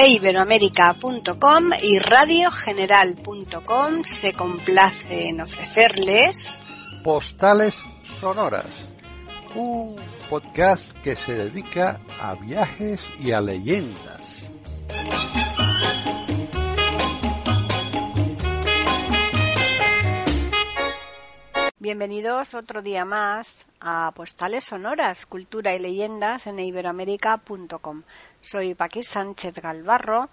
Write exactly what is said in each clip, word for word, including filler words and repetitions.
e iberoamérica punto com y radio general punto com se complace en ofrecerles Postales Sonoras, un podcast que se dedica a viajes y a leyendas. Bienvenidos otro día más a Postales Sonoras, Cultura y Leyendas en iberoamérica punto com. Soy Paqui Sánchez Galvarro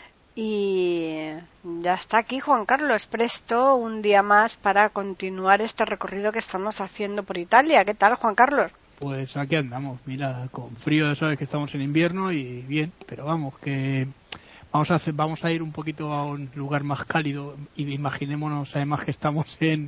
y ya está aquí Juan Carlos presto un día más para continuar este recorrido que estamos haciendo por Italia. ¿Qué tal, Juan Carlos? Pues aquí andamos, mira, con frío, sabes que estamos en invierno y bien, pero vamos, que vamos a hacer, vamos a ir un poquito a un lugar más cálido y imaginémonos además que estamos en,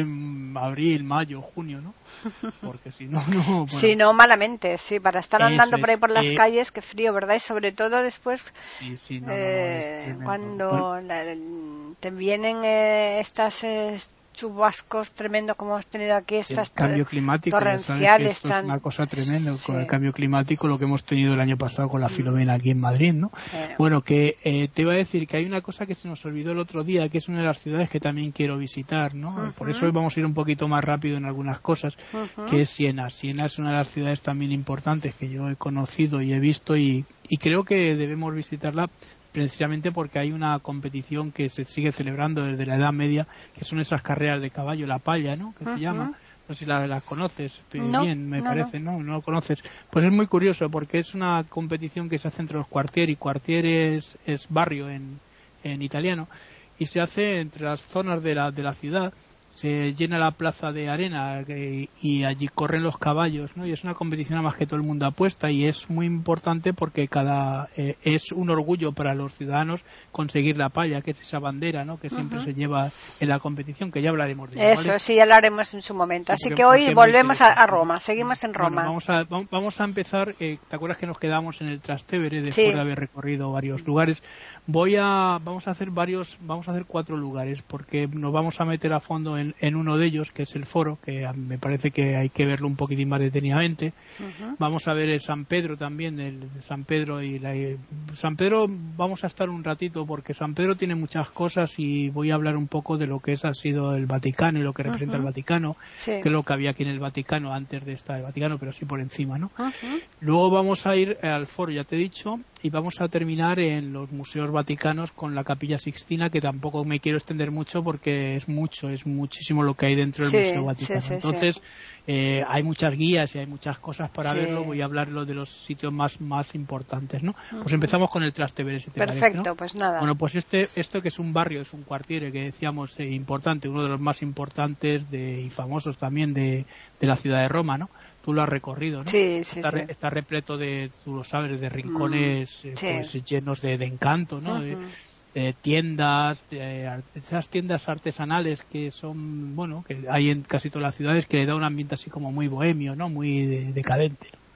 en abril, mayo, junio, ¿no? Porque si no, no... Bueno, si no, malamente, sí, para estar andando es, por ahí por las eh, calles, qué frío, ¿verdad? Y sobre todo después, sí, sí, no, eh, no, no, es cuando bueno, la, te vienen eh, estas... Eh, chubascos tremendo como hemos tenido aquí, estas el cambio climático, torrenciales, esto tan... es una cosa tremenda, sí, con el cambio climático, lo que hemos tenido el año pasado con la Filomena aquí en Madrid, ¿no? Eh. Bueno, que eh, te iba a decir que hay una cosa que se nos olvidó el otro día, que es una de las ciudades que también quiero visitar, ¿no? Uh-huh. Por eso hoy vamos a ir un poquito más rápido en algunas cosas, uh-huh. que es Siena. Siena es una de las ciudades también importantes que yo he conocido y he visto y, y creo que debemos visitarla precisamente porque hay una competición que se sigue celebrando desde la Edad Media, que son esas carreras de caballo, la palla, ¿no? Que uh-huh. se llama. No sé si la, la conoces, no, bien, me no, parece, no. ¿no? No lo conoces. Pues es muy curioso porque es una competición que se hace entre los quartieri. Quartieri es, es barrio en, en italiano y se hace entre las zonas de la, de la ciudad. Se llena la plaza de arena eh, y allí corren los caballos, ¿no? Y es una competición a más que todo el mundo apuesta y es muy importante porque cada eh, es un orgullo para los ciudadanos conseguir la palla, que es esa bandera, ¿no? Que siempre uh-huh. se lleva en la competición, que ya hablaremos de eso, ¿vale? Sí, ya lo haremos en su momento. Sí, así porque, que hoy volvemos a, a Roma, seguimos en Roma. Bueno, vamos a vamos a empezar. Eh, ¿Te acuerdas que nos quedamos en el Trastevere después sí. de haber recorrido varios lugares? Voy a vamos a hacer varios, vamos a hacer cuatro lugares porque nos vamos a meter a fondo en, en uno de ellos, que es el Foro, que me parece que hay que verlo un poquitín más detenidamente. Uh-huh. Vamos a ver el San Pedro también, el de San Pedro y la, San Pedro vamos a estar un ratito porque San Pedro tiene muchas cosas y voy a hablar un poco de lo que es ha sido el Vaticano y lo que representa uh-huh. el Vaticano, sí. que es lo que había aquí en el Vaticano antes de estar el Vaticano, pero sí por encima, ¿no? Uh-huh. Luego vamos a ir al Foro, ya te he dicho, y vamos a terminar en los museos vaticanos con la Capilla Sixtina, que tampoco me quiero extender mucho porque es mucho, es muchísimo lo que hay dentro del sí, Museo Vaticano. Sí, sí, Entonces, sí. Eh, hay muchas guías y hay muchas cosas para sí. verlo. Voy a hablarlo de los sitios más más importantes, ¿no? Uh-huh. Pues empezamos con el Trastevere, si te Perfecto, parece, ¿no? Pues nada. Bueno, pues este esto que es un barrio, es un quartiere que decíamos eh, importante, uno de los más importantes de, y famosos también de, de la ciudad de Roma, ¿no? Tú lo has recorrido, ¿no? Sí, sí, está, sí. está repleto de, tú lo sabes, de rincones mm, eh, sí. pues, llenos de, de encanto, ¿no? Uh-huh. De, de tiendas, de, esas tiendas artesanales que son, bueno, que hay en casi todas las ciudades, que le da un ambiente así como muy bohemio, ¿no? Muy de, decadente, ¿no?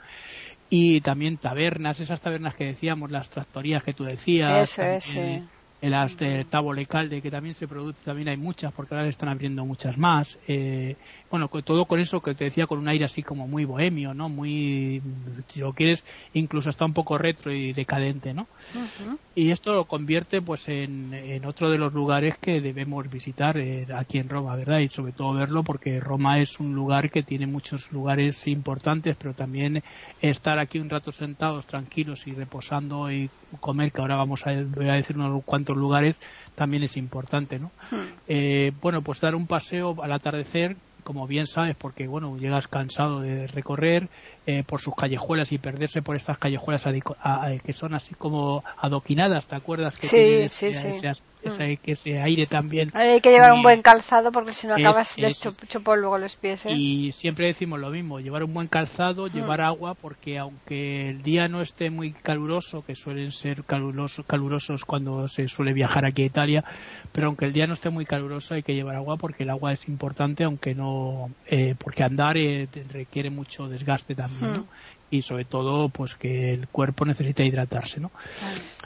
Y también tabernas, esas tabernas que decíamos, las traktorías que tú decías. Eso es, sí. En las de Tavole Calde, que también se produce, también hay muchas, porque ahora se están abriendo muchas más. Eh, bueno, todo con eso que te decía, con un aire así como muy bohemio, ¿no? Muy, si lo quieres, incluso está un poco retro y decadente, ¿no? Uh-huh. Y esto lo convierte, pues, en, en otro de los lugares que debemos visitar eh, aquí en Roma, ¿verdad? Y sobre todo verlo porque Roma es un lugar que tiene muchos lugares importantes, pero también estar aquí un rato sentados, tranquilos y reposando y comer, que ahora vamos a, voy a decir unos cuantos lugares, también es importante, ¿no? Hmm. Eh, bueno, pues dar un paseo al atardecer, como bien sabes, porque bueno, llegas cansado de recorrer eh, por sus callejuelas y perderse por estas callejuelas adico- a, a, que son así como adoquinadas, ¿te acuerdas? Que sí, tienen sí, ese, sí. Ese, ese, ese aire también. Hay que llevar muy, un buen calzado porque si no acabas es, de hecho polvo con los pies, ¿eh? Y siempre decimos lo mismo, llevar un buen calzado, hmm. llevar agua, porque aunque el día no esté muy caluroso, que suelen ser calurosos, calurosos cuando se suele viajar aquí a Italia, pero aunque el día no esté muy caluroso hay que llevar agua porque el agua es importante, aunque no, eh, porque andar eh, requiere mucho desgaste también, ¿no? Y sobre todo pues que el cuerpo necesita hidratarse, ¿no? Vale.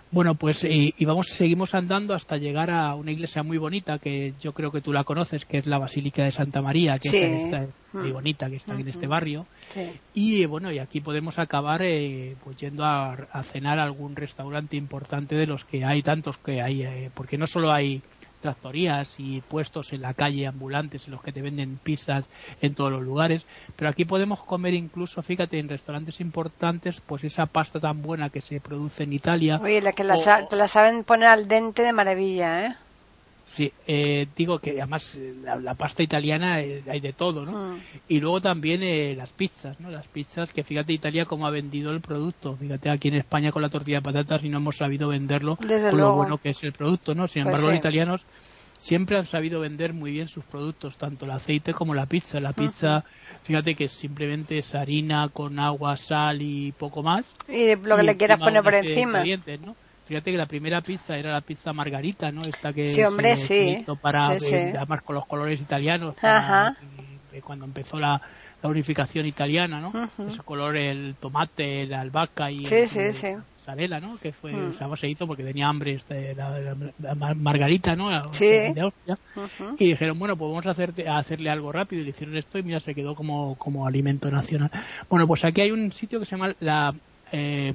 Bueno, pues y, y vamos, seguimos andando hasta llegar a una iglesia muy bonita que yo creo que tú la conoces, que es la Basílica de Santa María, que sí. esta, esta es muy bonita, que está aquí en este barrio. Sí. Y bueno, y aquí podemos acabar eh, pues yendo a, a cenar a algún restaurante importante de los que hay tantos que hay, eh, porque no solo hay tractorías y puestos en la calle ambulantes en los que te venden pizzas en todos los lugares, pero aquí podemos comer incluso, fíjate, en restaurantes importantes, pues esa pasta tan buena que se produce en Italia. Oye, la que la, o, te la saben poner al dente de maravilla, ¿eh? Sí, eh, digo que además la, la pasta italiana eh, hay de todo, ¿no? Mm. Y luego también eh, las pizzas, ¿no? Las pizzas, que fíjate Italia cómo ha vendido el producto. Fíjate aquí en España con la tortilla de patatas y no hemos sabido venderlo Desde con luego. lo bueno que es el producto, ¿no? Sin embargo, pues sí. Los italianos siempre han sabido vender muy bien sus productos, tanto el aceite como la pizza. La pizza, uh-huh. Fíjate que simplemente es harina con agua, sal y poco más. Y de lo que y le quieras poner por encima. ¿No? Fíjate que la primera pizza era la pizza margarita, ¿no? Esta que sí, hombre, se, sí. se hizo para, sí, eh, sí. además con los colores italianos, para, eh, cuando empezó la, la unificación italiana, ¿no? Uh-huh. Ese color, el tomate, la albahaca y sí, el, sí, el, sí. la mozzarella, ¿no? Que fue, uh-huh. o sea, se hizo porque tenía hambre este, la, la, la, la margarita, ¿no? La, sí. De Austria. Uh-huh. Y dijeron, bueno, pues vamos a, hacer, a hacerle algo rápido, y le hicieron esto y mira, se quedó como, como alimento nacional. Bueno, pues aquí hay un sitio que se llama la... Eh,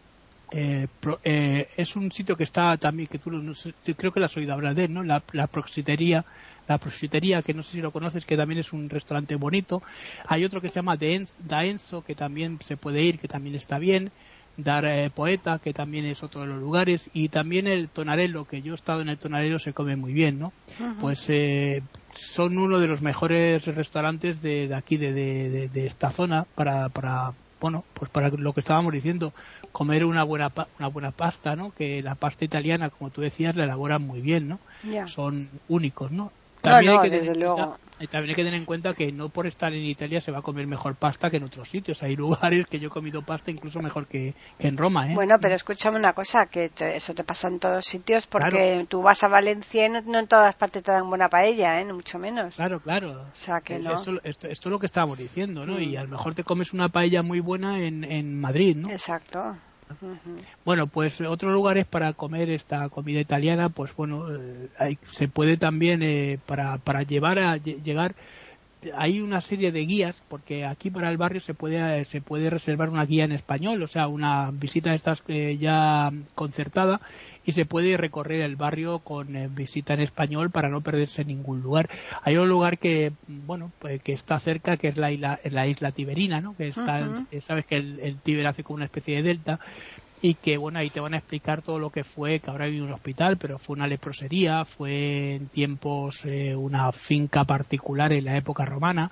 Eh, pro, eh, es un sitio que está también, que tú no sé, creo que la has oído hablar de él, ¿no? La, la Proxitería, la Proxitería, que no sé si lo conoces, que también es un restaurante bonito. Hay otro que se llama Da Enzo, que también se puede ir, que también está bien. Dar eh, Poeta, que también es otro de los lugares, y también el Tonarello, que yo he estado en el Tonarello, se come muy bien, ¿no? Uh-huh. Pues eh, son uno de los mejores restaurantes de, de aquí, de, de, de, de esta zona, para, para bueno, pues para lo que estábamos diciendo, comer una buena una buena pasta, ¿no? Que la pasta italiana, como tú decías, la elaboran muy bien, ¿no? Yeah. Son únicos, ¿no? También, no, no, hay que desde tener luego. cuenta, también hay que tener en cuenta que no por estar en Italia se va a comer mejor pasta que en otros sitios. Hay lugares que yo he comido pasta incluso mejor que, que en Roma, ¿eh? Bueno, pero escúchame una cosa, que te, eso te pasa en todos sitios, porque claro. Tú vas a Valencia y no, no en todas partes te dan buena paella, ¿eh? No, mucho menos. Claro, claro. O sea, que no. Esto, esto, esto es lo que estábamos diciendo, ¿no? Mm. Y a lo mejor te comes una paella muy buena en, en Madrid, ¿no? Exacto. Uh-huh. Bueno, pues otros lugares para comer esta comida italiana, pues bueno, eh, hay, se puede también eh, para para llevar a llegar. Hay una serie de guías, porque aquí para el barrio se puede se puede reservar una guía en español, o sea, una visita de estas eh, ya concertada, y se puede recorrer el barrio con eh, visita en español para no perderse en ningún lugar. Hay un lugar que, bueno, pues que está cerca, que es la isla, la isla Tiberina, ¿no? Que está, uh-huh. Sabes que el, el Tíber hace como una especie de delta, y que bueno, ahí te van a explicar todo lo que fue, que ahora hay un hospital, pero fue una leprosería, fue en tiempos eh, una finca particular en la época romana.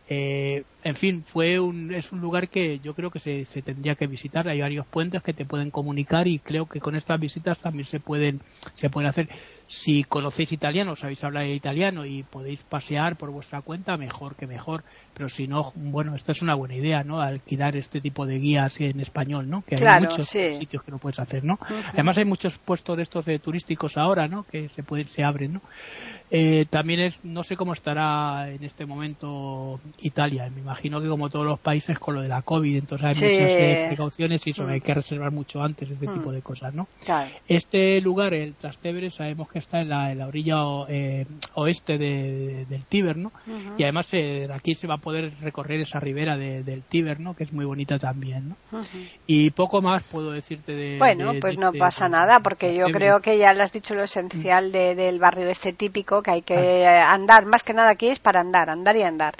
Eh, en fin, fue un, es un lugar que yo creo que se, se tendría que visitar. Hay varios puentes que te pueden comunicar, y creo que con estas visitas también se pueden se pueden hacer. Si conocéis italiano, sabéis hablar italiano y podéis pasear por vuestra cuenta, mejor que mejor. Pero si no, bueno, esta es una buena idea, ¿no? Alquilar este tipo de guías en español, ¿no? Que hay claro, muchos sí. sitios que lo puedes hacer, ¿no? Uh-huh. Además hay muchos puestos de estos de turísticos ahora, ¿no? Que se pueden, se abren, ¿no? Eh, también es, no sé cómo estará en este momento Italia. Me imagino que como todos los países con lo de la COVID, entonces hay sí. muchas eh, precauciones y eso, mm. hay que reservar mucho antes este mm. tipo de cosas, ¿no? Claro. Este lugar, el Trastevere, sabemos que está en la, en la orilla o, eh, oeste de, de, del Tíber, ¿no? Uh-huh. Y además eh, aquí se va a poder recorrer esa ribera de, del Tíber, ¿no? Que es muy bonita también, ¿no? Uh-huh. Y poco más puedo decirte de... Bueno, de, pues de no este, pasa de, nada, porque yo Trastevere. creo que ya le has dicho lo esencial de, del barrio este típico, que hay que ah. andar, más que nada aquí es para andar, andar y andar.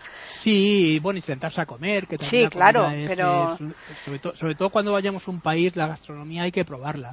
Sí, bueno, y sentarse a comer, que también sí, la claro, es, pero... es, sobre, to, sobre todo cuando vayamos a un país, la gastronomía hay que probarla.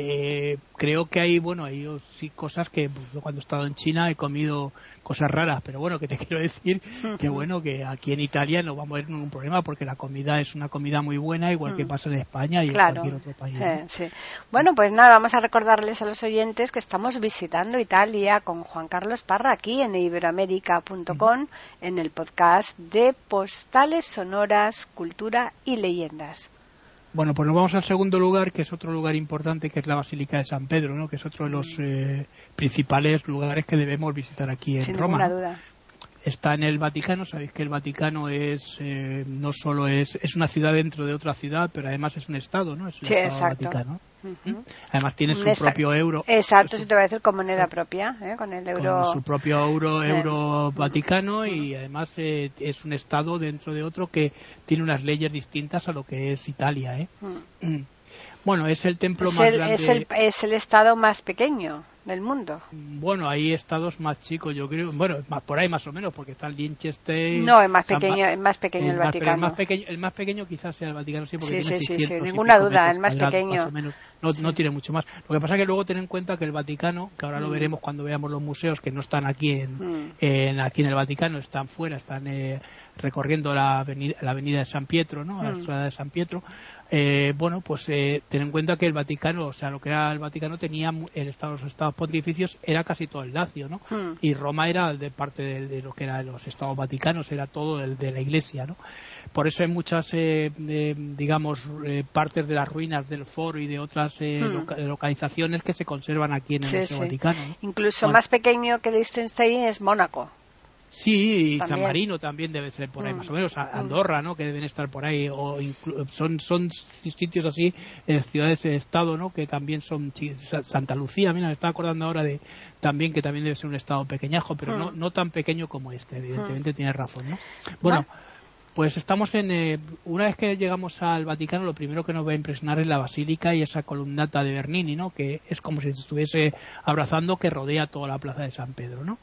Eh, creo que hay, bueno, hay sí cosas que pues, yo cuando he estado en China he comido cosas raras, pero bueno, que te quiero decir uh-huh. que bueno, que aquí en Italia no vamos a ver ningún problema porque la comida es una comida muy buena, igual uh-huh. que pasa en España y claro. en cualquier otro país. Eh, ¿no? Sí. Bueno, pues nada, vamos a recordarles a los oyentes que estamos visitando Italia con Juan Carlos Parra aquí en iberoamérica punto com, uh-huh. en el podcast de Postales Sonoras, Cultura y Leyendas. Bueno, pues nos vamos al segundo lugar, que es otro lugar importante, que es la Basílica de San Pedro, ¿no? Que es otro de los eh, principales lugares que debemos visitar aquí en Sin Roma. ninguna duda. está en el Vaticano. Sabéis que el Vaticano es eh, no solo es es una ciudad dentro de otra ciudad, pero además es un estado, ¿no? Es el sí, estado exacto. Vaticano. Uh-huh. Además tiene su Esta... propio euro. Exacto, su... se te va a decir con moneda propia, ¿eh? Con el euro. Con su propio euro, euro eh. Vaticano, y además eh, es un estado dentro de otro que tiene unas leyes distintas a lo que es Italia, ¿eh? Uh-huh. Bueno, es el templo es más el, grande. Es el, es el estado más pequeño del mundo. Bueno, hay estados más chicos, yo creo. Bueno, más por ahí más o menos, porque está el Liechtenstein. No, el más pequeño, el más pequeño el, el Vaticano. El más pequeño, el más pequeño quizás sea el Vaticano, sí, porque sí, tiene sí, seiscientos sí, sí, ninguna duda, el más pequeño. Más o menos. No, sí. no tiene mucho más. Lo que pasa es que luego ten en cuenta que el Vaticano, que ahora mm. lo veremos cuando veamos los museos que no están aquí en, mm. en aquí en el Vaticano, están fuera, están eh, recorriendo la avenida, la avenida de San Pietro, ¿no? La estrada mm. de San Pietro. Eh, bueno, pues eh, ten en cuenta que el Vaticano, o sea, lo que era el Vaticano tenía el estado, los estados pontificios era casi todo el Lacio, ¿no? Hmm. Y Roma era de parte de, de lo que eran los estados vaticanos, era todo el de la Iglesia, ¿no? Por eso hay muchas, eh, eh, digamos, eh, partes de las ruinas del Foro y de otras eh, hmm. loca- localizaciones que se conservan aquí en el sí, Museo sí. Vaticano, ¿no? Incluso bueno. más pequeño que Liechtenstein es Mónaco. Sí, y también. San Marino también debe ser por ahí, mm. más o menos. Andorra, ¿no? Que deben estar por ahí. O inclu- son son sitios así, eh, ciudades de estado, ¿no? Que también son. Santa Lucía, mira, me estaba acordando ahora de también que también debe ser un estado pequeñajo, pero mm. no no tan pequeño como este. Evidentemente mm. tienes razón, ¿no? Bueno. bueno. Pues estamos en. Eh, una vez que llegamos al Vaticano, lo primero que nos va a impresionar es la basílica y esa columnata de Bernini, ¿no? Que es como si se estuviese abrazando, que rodea toda la plaza de San Pedro, ¿no?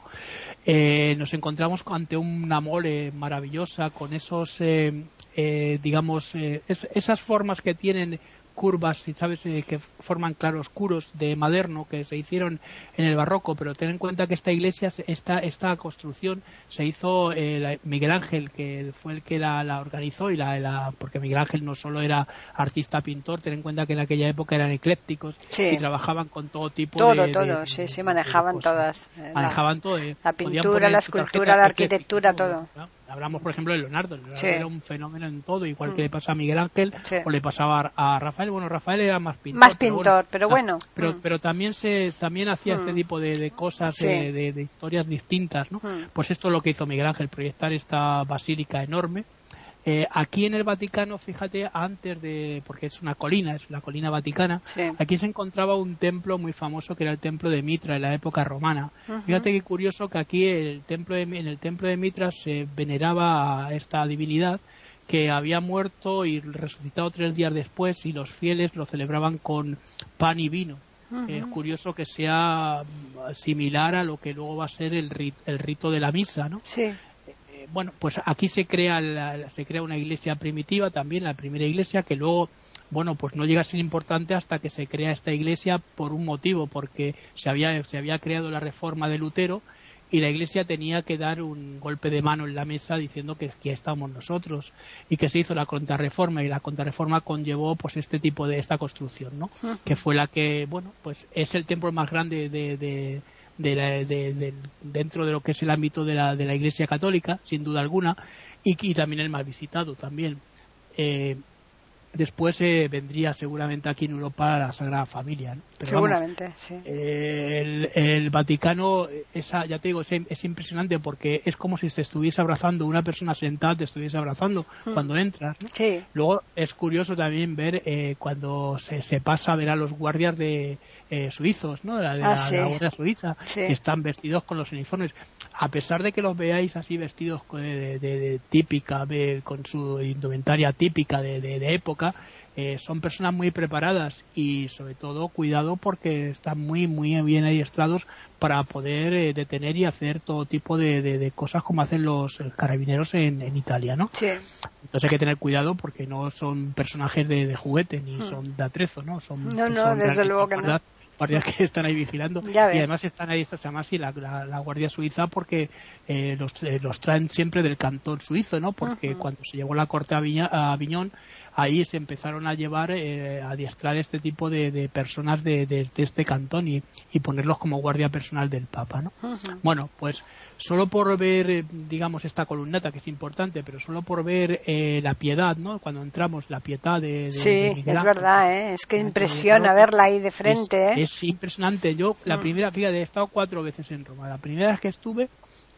Eh, nos encontramos ante una mole maravillosa con esos, eh, eh, digamos, eh, es, esas formas que tienen curvas, ¿sabes? Eh, que forman claroscuros de Maderno que se hicieron en el barroco, pero ten en cuenta que esta iglesia, esta esta construcción se hizo eh, la, Miguel Ángel, que fue el que la, la organizó, y la, la porque Miguel Ángel no solo era artista pintor, ten en cuenta que en aquella época eran eclécticos sí. y trabajaban con todo tipo todo, de... todo, de, todo, sí, sí, manejaban todas. Eh, manejaban la, todo. Eh, la pintura, la escultura, la arquitectura, todo. ¿no? Hablamos, por ejemplo, de Leonardo. Leonardo sí. era un fenómeno en todo, igual mm. que le pasa a Miguel Ángel sí. o le pasaba a Rafael. Bueno, Rafael era más pintor. Más pintor, pero bueno. Pero, bueno. Mm. pero, pero también se también hacía mm. este tipo de, de cosas, sí. de, de, de historias distintas, ¿no? Mm. Pues esto es lo que hizo Miguel Ángel, proyectar esta basílica enorme. Eh, aquí en el Vaticano, fíjate, antes de, porque es una colina, es la colina vaticana, sí. aquí se encontraba un templo muy famoso que era el templo de Mitra en la época romana. Uh-huh. Fíjate qué curioso que aquí el templo de, en el templo de Mitra se veneraba a esta divinidad que había muerto y resucitado tres días después, y los fieles lo celebraban con pan y vino. Uh-huh. Es curioso que sea similar a lo que luego va a ser el rito, el rito de la misa, ¿no? Sí. Bueno, pues aquí se crea la, se crea una iglesia primitiva también, la primera iglesia, que luego, bueno, pues no llega a ser importante hasta que se crea esta iglesia por un motivo, porque se había se había creado la reforma de Lutero y la iglesia tenía que dar un golpe de mano en la mesa diciendo que aquí estamos nosotros, y que se hizo la contrarreforma, y la contrarreforma conllevó pues este tipo de esta construcción, ¿no? Uh-huh. Que fue la que, bueno, pues es el templo más grande de, de De la, de, de, dentro de lo que es el ámbito de la, de la Iglesia Católica, sin duda alguna, y, y también el más visitado también. Eh, después eh, vendría seguramente aquí en Europa la Sagrada Familia, ¿no? Pero seguramente, vamos, sí. Eh, el, el Vaticano, esa, ya te digo, es, es impresionante porque es como si se estuviese abrazando, una persona sentada te estuviese abrazando mm. cuando entras, ¿no? Sí. Luego es curioso también ver eh, cuando se, se pasa a ver a los guardias de eh, suizos, ¿no? La, de ah, la, sí. la Guardia Suiza, sí. que están vestidos con los uniformes. A pesar de que los veáis así vestidos de, de, de, de típica, de, con su indumentaria típica de, de, de época, Eh, son personas muy preparadas y sobre todo cuidado porque están muy muy bien adiestrados para poder eh, detener y hacer todo tipo de, de, de cosas como hacen los carabineros en, en Italia, ¿no? Sí. Entonces hay que tener cuidado porque no son personajes de, de juguete ni hmm. son de atrezo, ¿no? Son, no, no, son desde luego que no. Guardias que están ahí vigilando y además están ahí estas además y la, la, la Guardia Suiza porque eh, los, eh, los traen siempre del cantón suizo, ¿no? Porque uh-huh. cuando se llevó la corte a, Viña, a Aviñón, ahí se empezaron a llevar eh, a adiestrar este tipo de, de personas de, de, de este cantón y, y ponerlos como guardia personal del Papa, ¿no? Uh-huh. Bueno, pues solo por ver, digamos, esta columnata que es importante, pero solo por ver eh, la piedad, ¿no? Cuando entramos, la piedad de, de sí, de es verdad, ¿eh? Es que impresiona verla ahí de frente, es, ¿eh? Es impresionante. Yo, la primera, fíjate, he estado cuatro veces en Roma. La primera vez que estuve,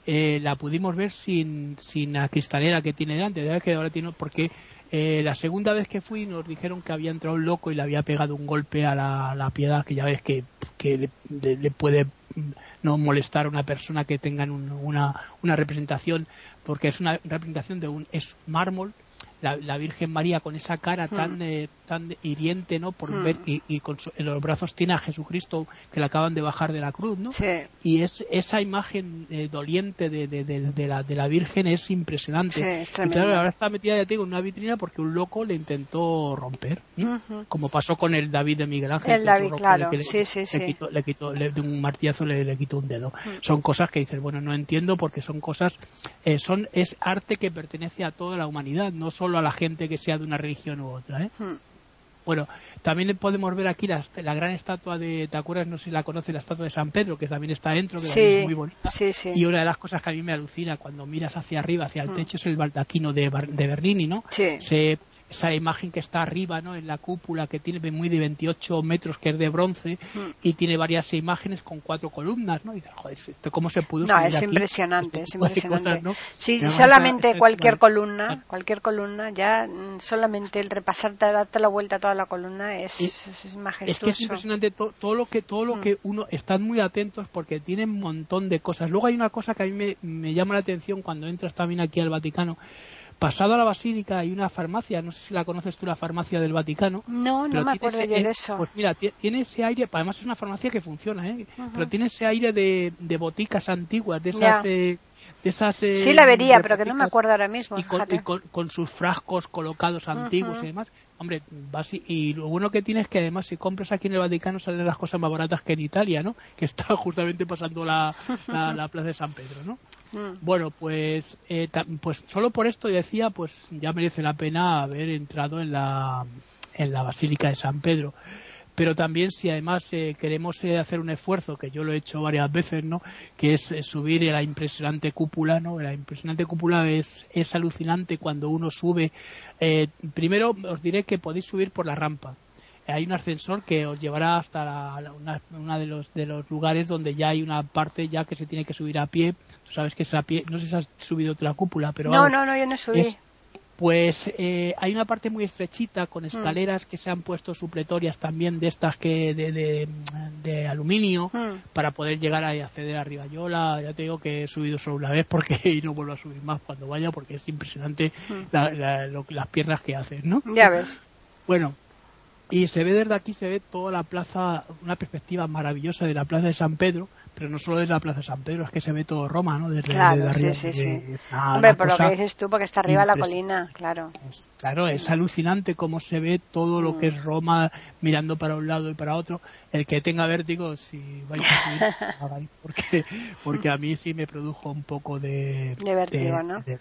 eh, la pudimos ver sin sin la cristalera que tiene delante, ¿sabes? Que ahora tiene, porque eh, la segunda vez que fui nos dijeron que había entrado un loco y le había pegado un golpe a la, la piedad, que ya ves que, que le, le, le puede no molestar a una persona que tengan un, una una representación, porque es una representación de un es mármol. La, la Virgen María con esa cara hmm. tan eh, tan hiriente, ¿no? Por hmm. ver y, y con su, en los brazos tiene a Jesucristo que le acaban de bajar de la cruz, ¿no? Sí. Y es esa imagen eh, doliente de, de, de, de la de la Virgen es impresionante. Sí, es y claro, ahora está metida, ya te digo, en una vitrina porque un loco le intentó romper, ¿no? Uh-huh. Como pasó con el David de Miguel Ángel. El David, claro. Le, sí, sí, le sí. Quitó, le quitó le, de un martillazo le, le quitó un dedo. Uh-huh. Son cosas que dices, bueno, no entiendo porque son cosas eh, son es arte que pertenece a toda la humanidad, no solo a la gente que sea de una religión u otra, ¿eh? Hmm. Bueno, también podemos ver aquí la, la gran estatua de, ¿te acuerdas? No sé si la conoces, la estatua de San Pedro, que también está dentro, que sí, es muy bonita. Sí, sí. Y una de las cosas que a mí me alucina cuando miras hacia arriba, hacia el hmm. techo, es el baldaquino de, de Bernini, ¿no? Sí. Se, esa imagen que está arriba, ¿no? En la cúpula, que tiene muy de veintiocho metros, que es de bronce, hmm. y tiene varias imágenes con cuatro columnas, ¿no? Y dices, joder, ¿esto cómo se pudo No, subir es aquí? impresionante, es impresionante. Cosas, ¿no? Sí, sí, solamente a, cualquier a, columna, cualquier columna, ya solamente el repasarte, darte la vuelta a toda la columna es, es, es majestuoso. Es que es impresionante todo, todo lo que todo lo hmm. que uno, están muy atentos porque tienen un montón de cosas. Luego hay una cosa que a mí me, me llama la atención cuando entras también aquí al Vaticano. Pasado a la Basílica hay una farmacia, no sé si la conoces tú, la farmacia del Vaticano. No, no me acuerdo yo de eso. Pues mira, tiene ese aire, además es una farmacia que funciona, ¿eh? Uh-huh. Pero tiene ese aire de, de boticas antiguas, de esas... Eh, de esas eh, sí la vería, pero que no me acuerdo ahora mismo. Y con, y con, con sus frascos colocados antiguos uh-huh. y demás. Hombre, vas y, y lo bueno que tiene es que además si compras aquí en el Vaticano salen las cosas más baratas que en Italia, ¿no? Que está justamente pasando la, la, la Plaza de San Pedro, ¿no? Mm. Bueno, pues eh, ta, pues solo por esto decía, pues ya merece la pena haber entrado en la en la Basílica de San Pedro. Pero también si además eh, queremos eh, hacer un esfuerzo, que yo lo he hecho varias veces, ¿no? Que es eh, subir a la impresionante cúpula, ¿no? La impresionante cúpula es, es alucinante cuando uno sube. Eh, primero os diré que podéis subir por la rampa. Hay un ascensor que os llevará hasta la, la, una, una de los de los lugares donde ya hay una parte ya que se tiene que subir a pie. Tú sabes que es a pie. No sé si has subido otra cúpula, pero no, vamos, no, no, yo no subí. Es, Pues eh, hay una parte muy estrechita con escaleras mm. que se han puesto supletorias también de estas que de, de, de aluminio mm. para poder llegar a acceder arriba. Yo la, ya te digo que he subido solo una vez porque y no vuelvo a subir más cuando vaya porque es impresionante mm. la, la, lo, las piernas que haces, ¿no? Ya ves. Bueno, y se ve desde aquí, se ve toda la plaza, una perspectiva maravillosa de la plaza de San Pedro, pero no solo desde la plaza de San Pedro, es que se ve todo Roma, ¿no? Desde, claro, desde arriba. sí, sí, de, sí. Una, Hombre, una por lo que dices tú, porque está arriba la colina, claro. Es, claro, es alucinante cómo se ve todo lo que es Roma mirando para un lado y para otro. El que tenga vértigo, si vais a subir, hagáis, porque, porque a mí sí me produjo un poco de... De vértigo, de, ¿no? De,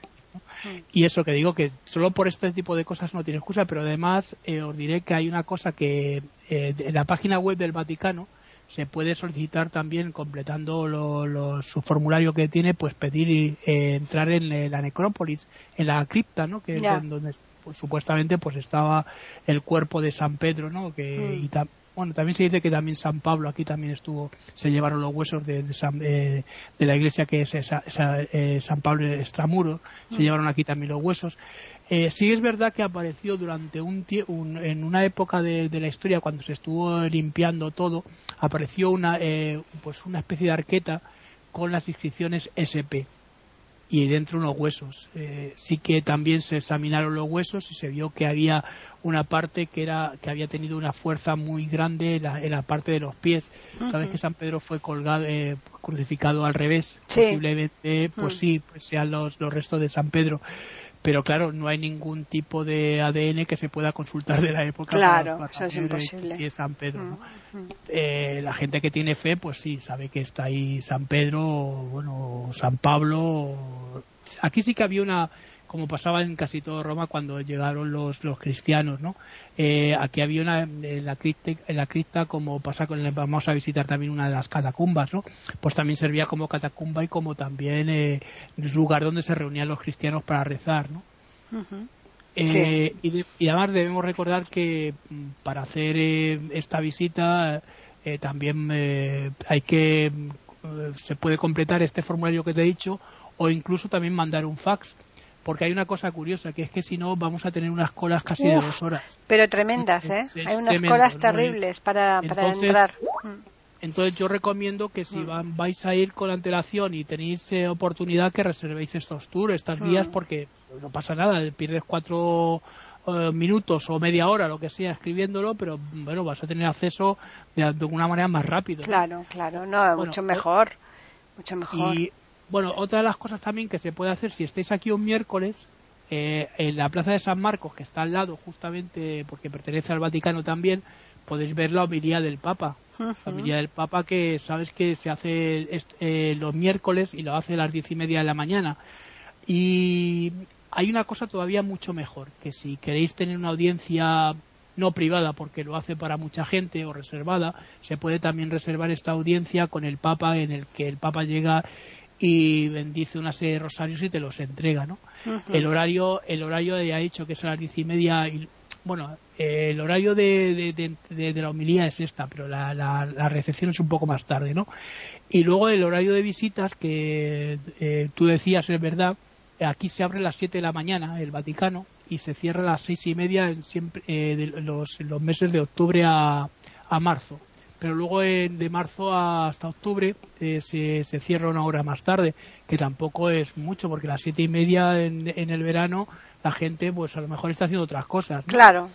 y eso que digo, que solo por este tipo de cosas no tiene excusa, pero además eh, os diré que hay una cosa que eh, en la página web del Vaticano se puede solicitar también, completando lo, lo, su formulario que tiene, pues pedir eh, entrar en eh, la necrópolis, en la cripta, ¿no? Que yeah. es donde pues, supuestamente pues estaba el cuerpo de San Pedro, ¿no? Que mm. y tam, bueno, también se dice que también San Pablo aquí también estuvo, se llevaron los huesos de, de, San, eh, de la iglesia que es esa, esa, eh, San Pablo Extramuro, mm. se llevaron aquí también los huesos. Eh, sí es verdad que apareció durante un tiempo, un, en una época de, de la historia cuando se estuvo limpiando todo, apareció una, eh, pues una especie de arqueta con las inscripciones S P y dentro unos huesos. Eh, sí que también se examinaron los huesos y se vio que había una parte que era que había tenido una fuerza muy grande en la, en la parte de los pies. Uh-huh. Sabes que San Pedro fue colgado, eh, crucificado al revés. Sí. Posiblemente, pues uh-huh. sí, pues sean los, los restos de San Pedro. Pero claro, no hay ningún tipo de A D N que se pueda consultar de la época. Claro, para, para eso es imposible. Si es San Pedro, ¿no? Uh-huh. eh, la gente que tiene fe, pues sí, sabe que está ahí San Pedro, bueno, San Pablo. Aquí sí que había una, como pasaba en casi todo Roma cuando llegaron los los cristianos, ¿no? Eh, aquí había una en la cripta, en la cripta como pasa con el, vamos a visitar también una de las catacumbas, ¿no? Pues también servía como catacumba y como también eh, lugar donde se reunían los cristianos para rezar, ¿no? Uh-huh. Eh, sí. y, de, y además debemos recordar que para hacer eh, esta visita eh, también eh, hay que eh, se puede completar este formulario que te he dicho, o incluso también mandar un fax. Porque hay una cosa curiosa, que es que si no vamos a tener unas colas casi Uf, de dos horas. Pero tremendas, ¿eh? Es, es hay unas tremendo, colas ¿no? terribles es... para, para entonces, entrar. Entonces yo recomiendo que si van, vais a ir con antelación y tenéis eh, oportunidad, que reservéis estos tours, estas guías, porque no pasa nada, pierdes cuatro eh, minutos o media hora, lo que sea, escribiéndolo, pero bueno, vas a tener acceso de, de una manera más rápida. Claro, claro, no, bueno, mucho mejor, mucho mejor. Y bueno, otra de las cosas también que se puede hacer si estáis aquí un miércoles, eh, en la Plaza de San Marcos, que está al lado justamente porque pertenece al Vaticano también, podéis ver la homilía del Papa. Uh-huh. La homilía del Papa, que sabes que se hace eh, los miércoles y lo hace a las diez y media de la mañana. Y hay una cosa todavía mucho mejor, que si queréis tener una audiencia no privada, porque lo hace para mucha gente, o reservada, se puede también reservar esta audiencia con el Papa, en el que el Papa llega y bendice una serie de rosarios y te los entrega, ¿no? Uh-huh. El horario, el horario ya he dicho que es a las diez y media. Y, bueno, eh, el horario de, de, de, de, de la homilía es esta, pero la, la, la recepción es un poco más tarde, ¿no? Y luego el horario de visitas, que eh, tú decías, es verdad, aquí se abre a las siete de la mañana el Vaticano y se cierra a las seis y media en siempre, eh, de los, los meses de octubre a, a marzo. Pero luego eh, de marzo hasta octubre eh, se, se cierra una hora más tarde, que tampoco es mucho, porque a las siete y media en, en el verano la gente pues a lo mejor está haciendo otras cosas, ¿no? Claro.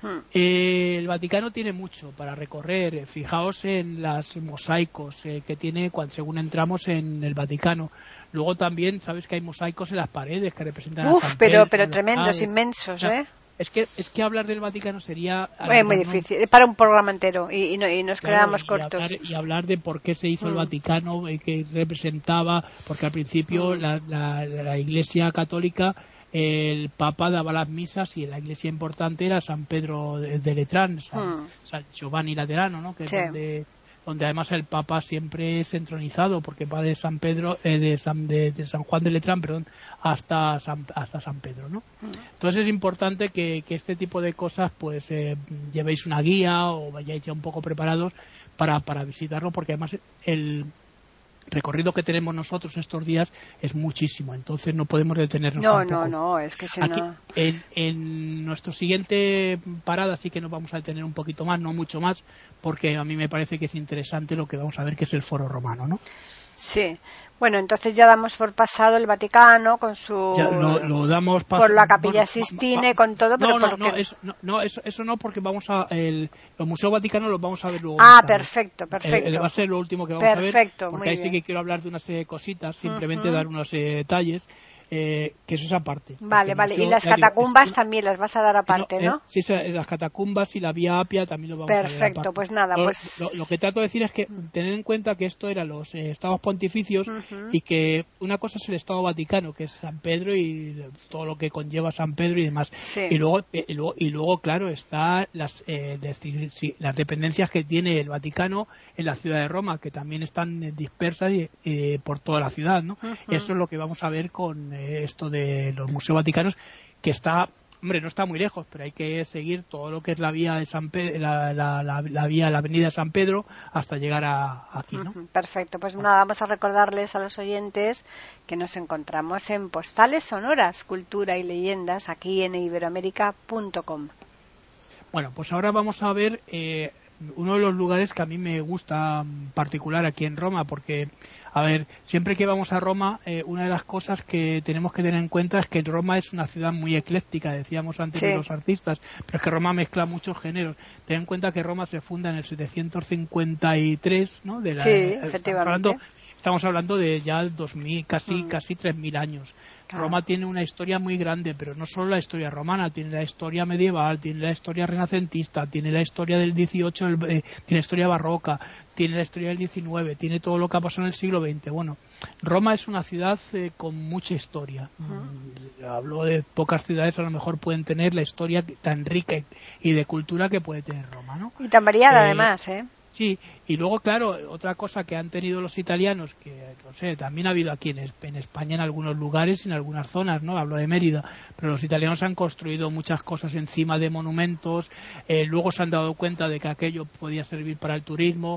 Eh, el Vaticano tiene mucho para recorrer. Fijaos en los mosaicos eh, que tiene cuando, según entramos en el Vaticano. Luego también sabes que hay mosaicos en las paredes que representan Uf, a San pero Pedro, pero tremendos, inmensos, o sea, ¿eh? Es que es que hablar del Vaticano sería es muy difícil, es para un programa entero y, y, no, y nos claro, quedamos y cortos. Hablar, y hablar de por qué se hizo mm. el Vaticano, eh, que representaba, porque al principio mm. la, la, la Iglesia Católica, el Papa daba las misas y la iglesia importante era San Pedro de, de Letrán, San, mm. San Giovanni Laterano, ¿no? Que sí. es donde donde además el Papa siempre es entronizado, porque va de San Pedro, eh, de, San, de, de San Juan de Letrán, perdón, hasta San, hasta San Pedro, ¿no? Mm. Entonces es importante que, que este tipo de cosas, pues, eh, llevéis una guía o vayáis ya un poco preparados para, para visitarlo, porque además el recorrido que tenemos nosotros estos días es muchísimo, entonces no podemos detenernos no, tampoco. No, no, es que si Aquí, no... en, en nuestro siguiente parada sí que nos vamos a detener un poquito más, no mucho más, porque a mí me parece que es interesante lo que vamos a ver, que es el Foro Romano, ¿no? Sí. Bueno, entonces ya damos por pasado el Vaticano con su... Ya lo, lo damos pas... por la Capilla bueno, Sistina y va, con todo, pero no, no, porque... no, eso, no, no eso, eso no, porque vamos a... El, los Museos Vaticanos los vamos a ver luego. Ah, perfecto, perfecto. El, el va a ser lo último que vamos perfecto, a ver, porque muy ahí bien. sí que quiero hablar de una serie de cositas, simplemente uh-huh. dar unos eh, detalles. Eh, que eso es aparte. Vale, vale. Museo, y las catacumbas digo, también las vas a dar aparte, ¿no? ¿no? Eh, sí, las catacumbas y la Vía Apia también lo vamos Perfecto, a ver Perfecto, pues nada, lo, pues... Lo, lo que trato de decir es que tened en cuenta que esto eran los eh, estados pontificios uh-huh. y que una cosa es el Estado Vaticano, que es San Pedro y todo lo que conlleva San Pedro y demás. Sí. Y luego, eh, y luego, y luego claro, está las, eh, de, sí, las dependencias que tiene el Vaticano en la ciudad de Roma, que también están dispersas y, eh, por toda la ciudad, ¿no? Uh-huh. Eso es lo que vamos a ver con eh, esto de los museos vaticanos, que está, hombre, no está muy lejos, pero hay que seguir todo lo que es la vía de San Pedro, la, la, la, la vía, la avenida de San Pedro, hasta llegar a aquí, ¿no? Perfecto, pues nada, vamos a recordarles a los oyentes que nos encontramos en Postales Sonoras, Cultura y Leyendas, aquí en iberoamérica punto com. Bueno, pues ahora vamos a ver eh, uno de los lugares que a mí me gusta en particular aquí en Roma, porque a ver, siempre que vamos a Roma, eh, una de las cosas que tenemos que tener en cuenta es que Roma es una ciudad muy ecléctica, decíamos antes sí. de los artistas, pero es que Roma mezcla muchos géneros. Ten en cuenta que Roma se funda en el setecientos cincuenta y tres, ¿no? De la, sí, eh, efectivamente. Estamos hablando, estamos hablando de ya dos mil, casi, mm. casi tres mil años. Claro. Roma tiene una historia muy grande, pero no solo la historia romana, tiene la historia medieval, tiene la historia renacentista, tiene la historia del dieciocho, el, eh, tiene la historia barroca, tiene la historia del diecinueve, tiene todo lo que ha pasado en el siglo veinte. Bueno, Roma es una ciudad eh, con mucha historia. Uh-huh. Hablo de pocas ciudades, a lo mejor pueden tener la historia tan rica y de cultura que puede tener Roma, ¿no? Y tan variada eh, además, ¿eh? Sí, y luego, claro, otra cosa que han tenido los italianos, que no sé, también ha habido aquí en, en España en algunos lugares y en algunas zonas, ¿no? Hablo de Mérida, pero los italianos han construido muchas cosas encima de monumentos, eh, luego se han dado cuenta de que aquello podía servir para el turismo.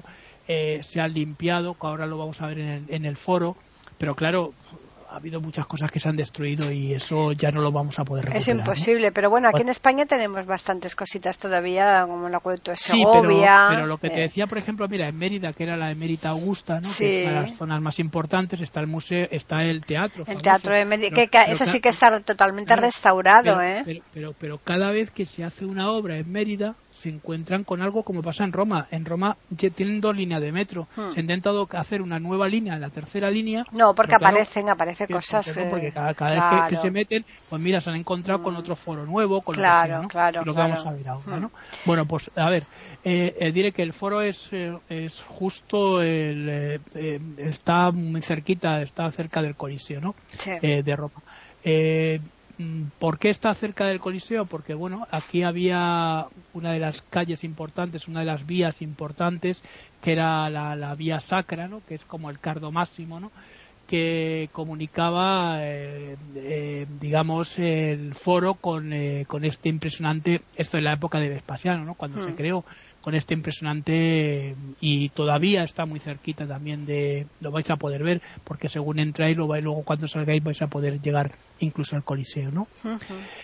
eh, se han limpiado, que ahora lo vamos a ver en el, en el foro, pero claro, ha habido muchas cosas que se han destruido y eso ya no lo vamos a poder recuperar. Es imposible, ¿no? Pero bueno, aquí en España tenemos bastantes cositas todavía, como el acueducto de Segovia. Sí, pero, pero lo que te decía, por ejemplo, mira, en Mérida, que era la Emérita Augusta, ¿no? Sí. Que es una de las zonas más importantes, está el museo, está el teatro. El famoso, teatro de Mérida, pero, que, que pero, eso claro, sí que está totalmente claro, restaurado, pero, ¿eh? Pero, pero, pero cada vez que se hace una obra en Mérida, se encuentran con algo como pasa en Roma. En Roma ya tienen dos líneas de metro. Hmm. Se ha intentado hacer una nueva línea, la tercera línea. No, porque claro, aparecen, aparecen cosas. Porque, porque cada, cada claro. vez que, que se meten, pues mira, se han encontrado hmm. con otro foro nuevo, con claro, lo que sea, ¿no? claro, lo que claro. vamos a ver ahora, hmm. ¿no? Bueno, pues a ver, eh, eh, diré que el foro es, eh, es justo, el, eh, eh, está muy cerquita, está cerca del Coliseo, ¿no? Sí. Eh, de Roma. Eh, ¿Por qué está cerca del Coliseo? Porque bueno, aquí había una de las calles importantes, una de las vías importantes, que era la, la vía sacra, ¿no? Que es como el cardo máximo, ¿no? Que comunicaba, eh, eh, digamos, el foro con, eh, con este impresionante, esto en la época de Vespasiano, ¿no? Cuando hmm. se creó, con este impresionante, y todavía está muy cerquita también de, lo vais a poder ver, porque según entráis, lo vais, luego cuando salgáis vais a poder llegar incluso al Coliseo, ¿no? Uh-huh.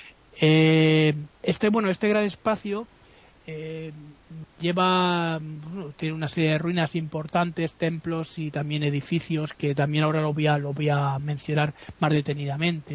Eh, este, bueno, este gran espacio eh, lleva, tiene una serie de ruinas importantes, templos y también edificios que también ahora lo voy a, lo voy a mencionar más detenidamente.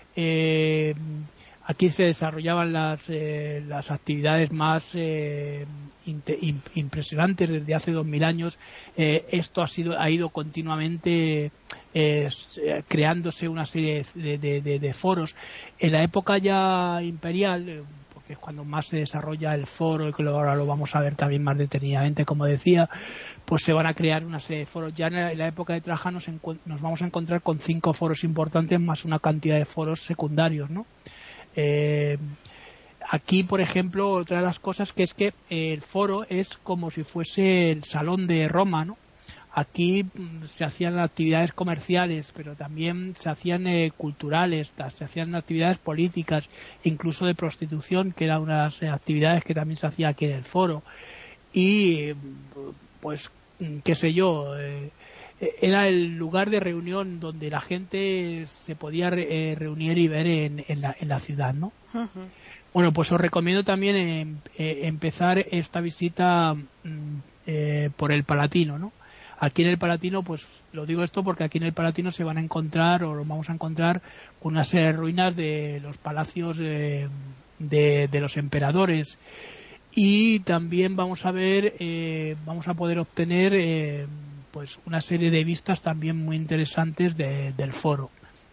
Eh, Aquí se desarrollaban las, eh, las actividades más eh, inte, impresionantes desde hace dos mil años. Eh, esto ha sido ha ido continuamente eh, creándose una serie de, de, de, de foros. En la época ya imperial, eh, porque es cuando más se desarrolla el foro, y que ahora lo vamos a ver también más detenidamente, como decía, pues se van a crear una serie de foros. Ya en la, en la época de Trajano nos, nos vamos a encontrar con cinco foros importantes más una cantidad de foros secundarios, ¿no? Eh, aquí, por ejemplo, otra de las cosas que es que el foro es como si fuese el salón de Roma, ¿no? Aquí mm, se hacían actividades comerciales, pero también se hacían eh, culturales, se hacían actividades políticas, incluso de prostitución, que eran unas eh, actividades que también se hacía aquí en el foro. Y, pues, qué sé yo, eh, era el lugar de reunión donde la gente se podía re, eh, reunir y ver en, en, la, en la ciudad, ¿no? Uh-huh. Bueno, pues os recomiendo también eh, eh, empezar esta visita eh, por el Palatino, ¿no? Aquí en el Palatino, pues lo digo esto porque aquí en el Palatino se van a encontrar, o lo vamos a encontrar, con una serie de ruinas de los palacios de, de, de los emperadores. Y también vamos a ver, eh, vamos a poder obtener eh, pues una serie de vistas también muy interesantes de, del foro.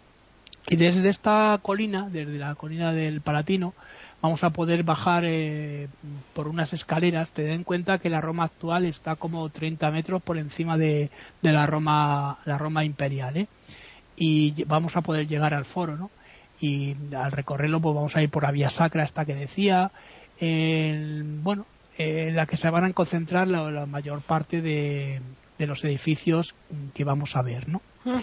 Y desde esta colina, desde la colina del Palatino, vamos a poder bajar eh, por unas escaleras. Ten en cuenta que la Roma actual está como treinta metros por encima de, de la Roma la Roma imperial, ¿eh? Y vamos a poder llegar al foro, ¿no? Y al recorrerlo pues vamos a ir por la vía sacra esta que decía, eh, bueno, en eh, la que se van a concentrar la, la mayor parte de, de los edificios que vamos a ver, ¿no? Uh-huh.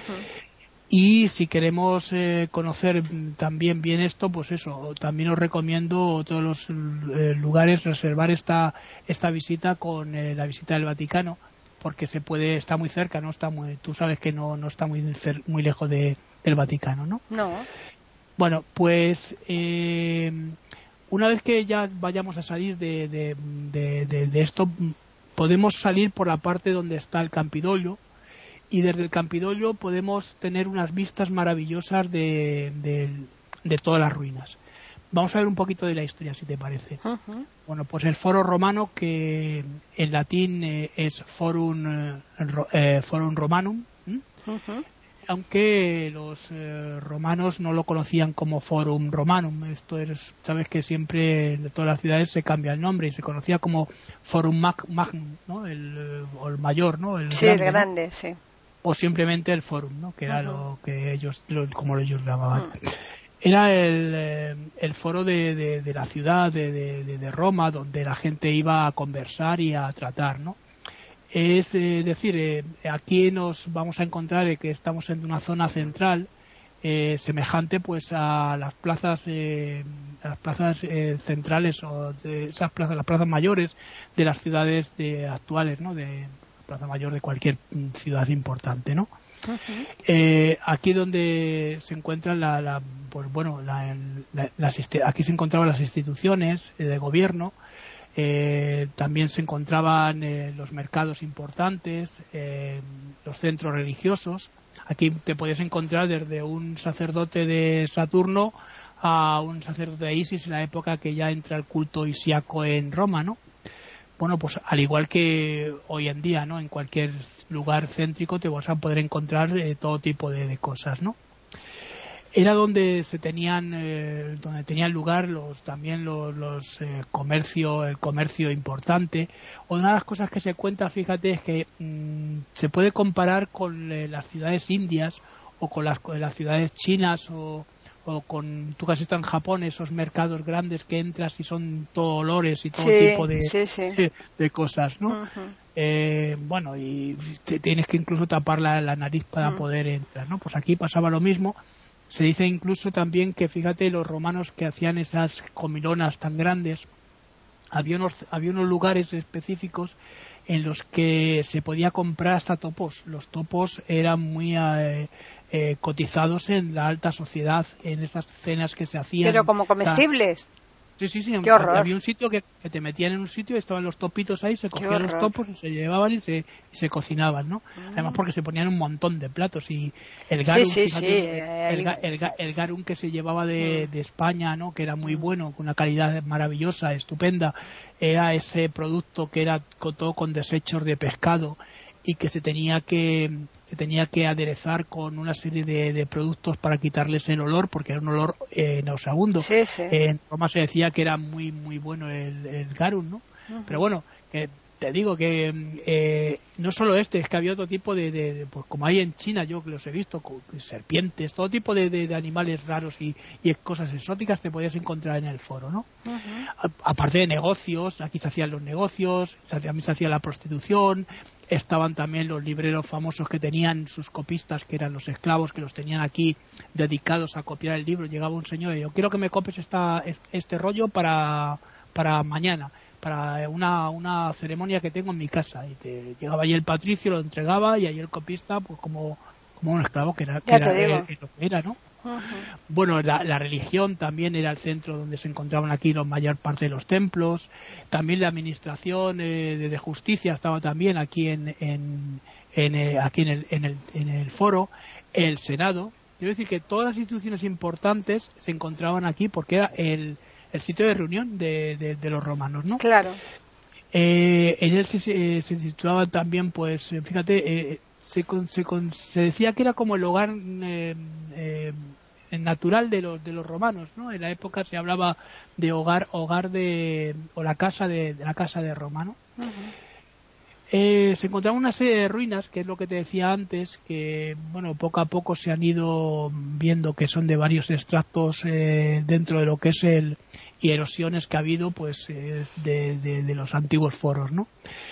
Y si queremos eh, conocer también bien esto, pues eso, también os recomiendo todos los eh, lugares reservar esta esta visita con eh, la visita del Vaticano, porque se puede, está muy cerca, no está muy, tú sabes que no no está muy muy lejos de, del Vaticano, ¿no? No. Bueno, pues eh, una vez que ya vayamos a salir de, de, de, de, de esto, podemos salir por la parte donde está el Campidoglio. Y desde el Campidoglio podemos tener unas vistas maravillosas de, de, de todas las ruinas. Vamos a ver un poquito de la historia, si te parece. Uh-huh. Bueno, pues el foro romano, que en latín eh, es Forum, eh, Forum Romanum, ¿eh? Uh-huh. Aunque los eh, romanos no lo conocían como Forum Romanum. Esto es, sabes que siempre en todas las ciudades se cambia el nombre y se conocía como Forum Magnum, ¿no? El, o el mayor, ¿no? El sí, grande, el grande, ¿no? Sí. O simplemente el Forum, ¿no? Que era uh-huh. lo que ellos, lo, como ellos llamaban. Uh-huh. Era el, el foro de, de, de la ciudad de, de, de Roma, donde la gente iba a conversar y a tratar, ¿no? Es eh, decir, eh, aquí nos vamos a encontrar eh, que estamos en una zona central eh, semejante pues a las plazas eh, a las plazas eh, centrales o de esas plazas, las plazas mayores de las ciudades de, actuales, ¿no? De Plaza Mayor de cualquier ciudad importante, ¿no? Uh-huh. Eh, aquí donde se encuentran la, la pues bueno la, la, las, aquí se encontraban las instituciones de gobierno, eh, también se encontraban eh, los mercados importantes, eh, los centros religiosos. Aquí te podías encontrar desde un sacerdote de Saturno a un sacerdote de Isis en la época que ya entra el culto isíaco en Roma, ¿no? Bueno, pues al igual que hoy en día, ¿no? En cualquier lugar céntrico te vas a poder encontrar eh, todo tipo de, de cosas, ¿no? Era donde se tenían, eh, donde tenían lugar los también los, los eh, comercio, el comercio importante. Una de las cosas que se cuenta, fíjate, es que mmm, se puede comparar con eh, las ciudades indias o con las, con las ciudades chinas o o con, tú que has estado en Japón, esos mercados grandes que entras y son todo olores y todo sí, tipo de, sí, sí. de, de cosas, ¿no? Uh-huh. Eh, bueno, y te tienes que incluso tapar la, la nariz para uh-huh. poder entrar, ¿no? Pues aquí pasaba lo mismo. Se dice incluso también que, fíjate, los romanos que hacían esas comilonas tan grandes, había unos, había unos lugares específicos en los que se podía comprar hasta topos. Los topos eran muy eh, eh, cotizados en la alta sociedad, en esas cenas que se hacían. Pero como comestibles. Sí, sí, sí. Qué horror. Había un sitio que, que te metían en un sitio y estaban los topitos ahí, se cogían los topos y se llevaban y se, y se cocinaban, ¿no? Mm. Además porque se ponían un montón de platos y el garum, sí, sí, fíjate, sí. El, el, el, el garum que se llevaba de, mm. de España, ¿no? Que era muy mm. bueno, con una calidad maravillosa, estupenda, era ese producto que era todo con desechos de pescado y que se tenía que se tenía que aderezar con una serie de, de productos para quitarles el olor, porque era un olor eh, nauseabundo. Sí, sí. Eh, en Roma se decía que era muy muy bueno el, el garum, ¿no? Uh-huh. Pero bueno, que te digo que eh, no solo este, es que había otro tipo de, de, de pues como hay en China, yo que los he visto, con serpientes, todo tipo de, de, de animales raros y, y cosas exóticas te podías encontrar en el foro, ¿no? Uh-huh. A, aparte de negocios, aquí se hacían los negocios, se hacía, se hacía la prostitución, estaban también los libreros famosos que tenían sus copistas, que eran los esclavos, que los tenían aquí dedicados a copiar el libro. Llegaba un señor y yo quiero que me copies esta, este rollo para, para mañana, para una, una ceremonia que tengo en mi casa. Y te llegaba allí el patricio, lo entregaba y ahí el copista, pues como, como un esclavo que era, que era, era, era, era, ¿no? Uh-huh. Bueno, la, la religión también era el centro donde se encontraban aquí la mayor parte de los templos. También la administración eh, de, de justicia estaba también aquí en, en, en eh, aquí en el, en el en el foro. El Senado, quiero decir que todas las instituciones importantes se encontraban aquí porque era el, el sitio de reunión de, de, de los romanos, ¿no? Claro. Eh, en él se, se, se situaban también, pues, fíjate, eh, Se, se, se decía que era como el hogar eh, eh, natural de los de los romanos, ¿no? En la época se hablaba de hogar hogar de o la casa de, de la casa de Roma, ¿no? Uh-huh. Eh, se encontraban una serie de ruinas, que es lo que te decía antes, que bueno, poco a poco se han ido viendo que son de varios extractos eh, dentro de lo que es el y erosiones que ha habido, pues eh, de, de, de los antiguos foros, ¿no?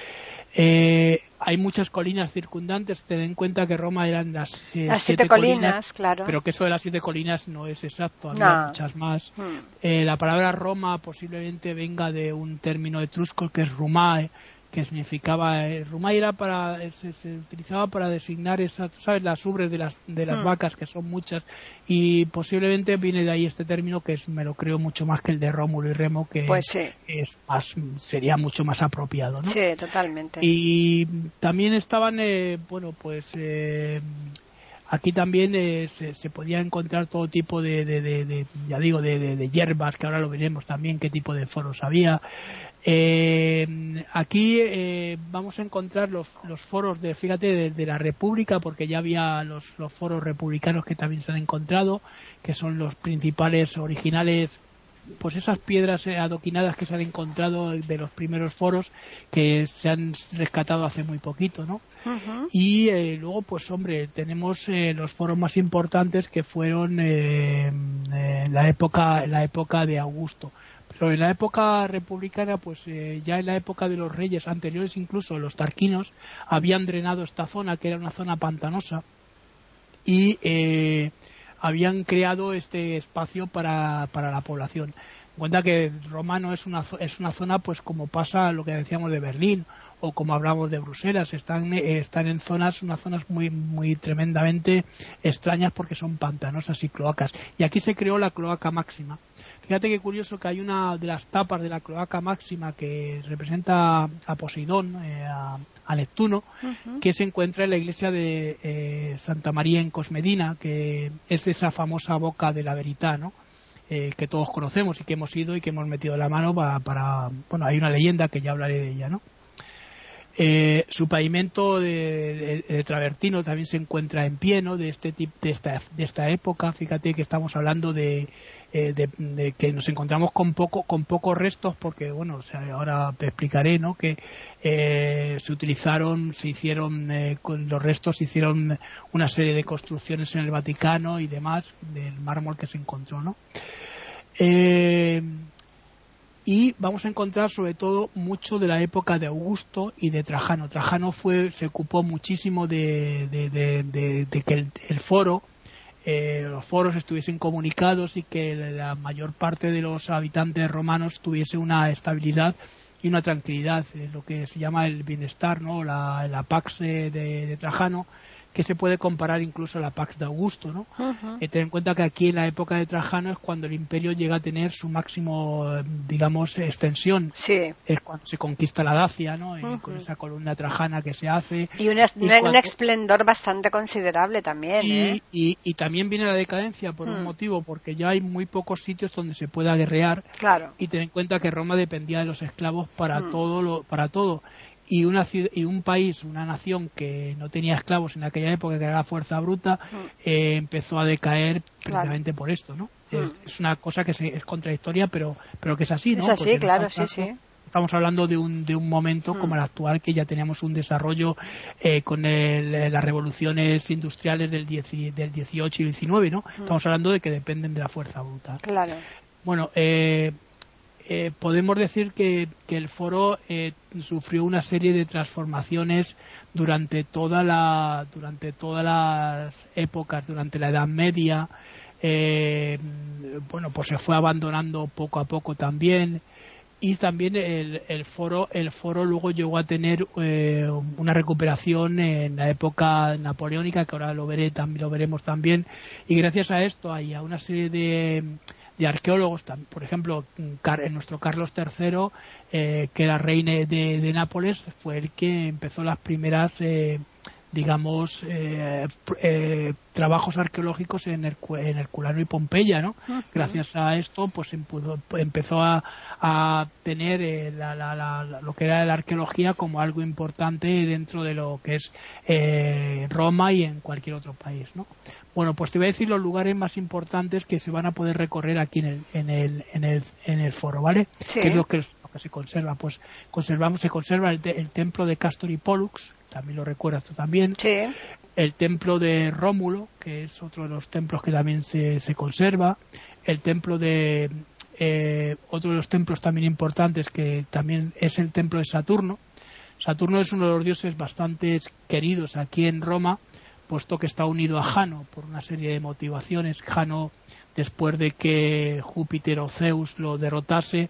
Eh, hay muchas colinas circundantes. Ten en cuenta que Roma eran las, eh, las siete, siete colinas, colinas, claro. Pero que eso de las siete colinas no es exacto, había no. muchas más. Hmm. Eh, la palabra Roma posiblemente venga de un término etrusco que es rumae, que significaba eh, rumae era para se, se utilizaba para designar esas, ¿sabes? Las ubres de las de las hmm. vacas, que son muchas, y posiblemente viene de ahí este término, que es, me lo creo mucho más que el de Rómulo y Remo, que pues sí. es más, sería mucho más apropiado, ¿no? Sí, totalmente. Y también estaban eh, bueno pues eh, aquí también eh, se, se podía encontrar todo tipo de, de, de, de ya digo de, de, de hierbas, que ahora lo veremos también qué tipo de foros había. Eh, aquí eh, vamos a encontrar los, los foros de, fíjate, de, de la República, porque ya había los, los foros republicanos que también se han encontrado, que son los principales originales, pues esas piedras adoquinadas que se han encontrado de los primeros foros, que se han rescatado hace muy poquito, ¿no? Uh-huh. Y eh, luego, pues hombre, tenemos eh, los foros más importantes, que fueron eh, eh, la época la época de Augusto. Pero en la época republicana, pues eh, ya en la época de los reyes anteriores, incluso los tarquinos, habían drenado esta zona, que era una zona pantanosa, y eh, habían creado este espacio para, para la población. Cuenta que Roma no es una es una zona, pues como pasa lo que decíamos de Berlín o como hablamos de Bruselas, están eh, están en zonas unas zonas muy muy tremendamente extrañas porque son pantanosas y cloacas. Y aquí se creó la cloaca máxima. Fíjate qué curioso que hay una de las tapas de la cloaca máxima que representa a Poseidón, eh, a, a Neptuno, uh-huh. que se encuentra en la iglesia de eh, Santa María en Cosmedina, que es esa famosa boca de la Verità, ¿no? Eh, que todos conocemos y que hemos ido y que hemos metido la mano para, para bueno, hay una leyenda que ya hablaré de ella, ¿no? Eh, su pavimento de, de, de travertino también se encuentra en pie, ¿no? De este tipo, de esta de esta época. Fíjate que estamos hablando de, eh, de, de que nos encontramos con poco con pocos restos, porque bueno, o sea, ahora te explicaré, ¿no? Que eh, se utilizaron, se hicieron eh, con los restos, se hicieron una serie de construcciones en el Vaticano y demás del mármol que se encontró, ¿no? Eh, y vamos a encontrar sobre todo mucho de la época de Augusto y de Trajano. Trajano fue se ocupó muchísimo de, de, de, de, de que el, el foro, eh, los foros estuviesen comunicados y que la mayor parte de los habitantes romanos tuviese una estabilidad y una tranquilidad, eh, lo que se llama el bienestar, ¿no? La, la Pax de, de Trajano, que se puede comparar incluso a la Pax de Augusto, ¿no? Uh-huh. Eh, ten en cuenta que aquí en la época de Trajano es cuando el imperio llega a tener su máximo, digamos, extensión. Sí. Es cuando se conquista la Dacia, ¿no? Uh-huh. Eh, con esa columna trajana que se hace. Y un, es, y cuando... un esplendor bastante considerable también, sí, ¿eh? Y, y también viene la decadencia por uh-huh. un motivo, porque ya hay muy pocos sitios donde se pueda guerrear. Claro. Y ten en cuenta que Roma dependía de los esclavos para uh-huh. todo lo, para todo. Y, una, y un país, una nación que no tenía esclavos en aquella época, que era la fuerza bruta, mm. eh, empezó a decaer precisamente claro. por esto, ¿no? Mm. Es, es una cosa que se, es contradictoria, pero pero que es así, ¿no? Es así, porque claro, sí, sí. Estamos hablando de un de un momento mm. como el actual, que ya teníamos un desarrollo eh, con el, las revoluciones industriales del, diez, del dieciocho y diecinueve, ¿no? Mm. Estamos hablando de que dependen de la fuerza bruta. Claro. Bueno, eh... Eh, podemos decir que, que el foro eh, sufrió una serie de transformaciones durante toda la durante todas las épocas, durante la Edad Media. Eh, bueno, pues se fue abandonando poco a poco también, y también el, el foro el foro luego llegó a tener eh, una recuperación en la época napoleónica, que ahora lo veré también lo veremos también, y gracias a esto hay a una serie de de arqueólogos, por ejemplo, nuestro Carlos tercero, eh, que era rey de, de Nápoles, fue el que empezó las primeras, eh, digamos, eh, eh, trabajos arqueológicos en, el, en Herculano y Pompeya, ¿no? Uh-huh. Gracias a esto, pues empezó, empezó a, a tener eh, la, la, la, lo que era la arqueología como algo importante dentro de lo que es eh, Roma y en cualquier otro país, ¿no? Bueno, pues te voy a decir los lugares más importantes que se van a poder recorrer aquí en el en el en el, en el foro, ¿vale? Sí. Que es lo que, lo que se conserva. Pues conservamos se conserva el, el templo de Castor y Pollux, también lo recuerdas tú también. Sí. El templo de Rómulo, que es otro de los templos que también se, se conserva. El templo de eh, otro de los templos también importantes, que también es el templo de Saturno. Saturno es uno de los dioses bastante queridos aquí en Roma, puesto que está unido a Jano por una serie de motivaciones. Jano, después de que Júpiter o Zeus lo derrotase,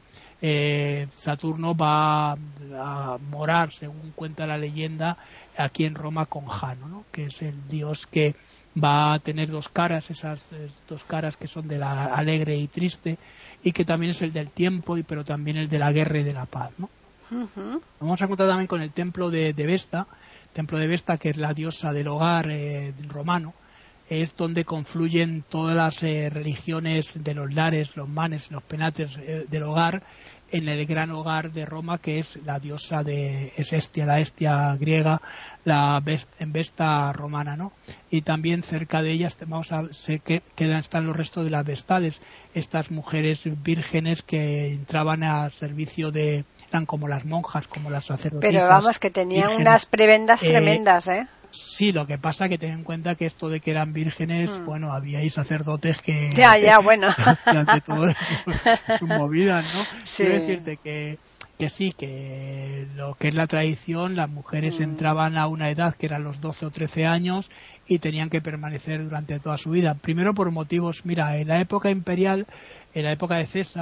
eh, Saturno va a morar, según cuenta la leyenda, aquí en Roma con Jano, ¿no? Que es el dios que va a tener dos caras, esas dos caras que son de la alegre y triste, y que también es el del tiempo, y pero también el de la guerra y de la paz, ¿no? Uh-huh. Vamos a contar también con el templo de, de Vesta, templo de Vesta, que es la diosa del hogar eh, romano. Es donde confluyen todas las eh, religiones de los lares, los manes, los penates eh, del hogar, en el gran hogar de Roma, que es la diosa de es Hestia, la Hestia griega, la en Vesta romana, ¿no? Y también cerca de ellas vamos a sé que quedan están los restos de las vestales, estas mujeres vírgenes que entraban al servicio de, eran como las monjas, como las sacerdotisas. Pero vamos, que tenían vírgenes, unas prebendas eh, tremendas, ¿eh? Sí, lo que pasa que ten en cuenta que esto de que eran vírgenes, mm. bueno, había ahí sacerdotes que... Ya, ya, bueno. Ante todo sus movidas, ¿no? Sí. Quiero decirte que, que sí, que lo que es la tradición, las mujeres mm. entraban a una edad que eran los doce o trece años y tenían que permanecer durante toda su vida. Primero por motivos, mira, en la época imperial, en la época de César,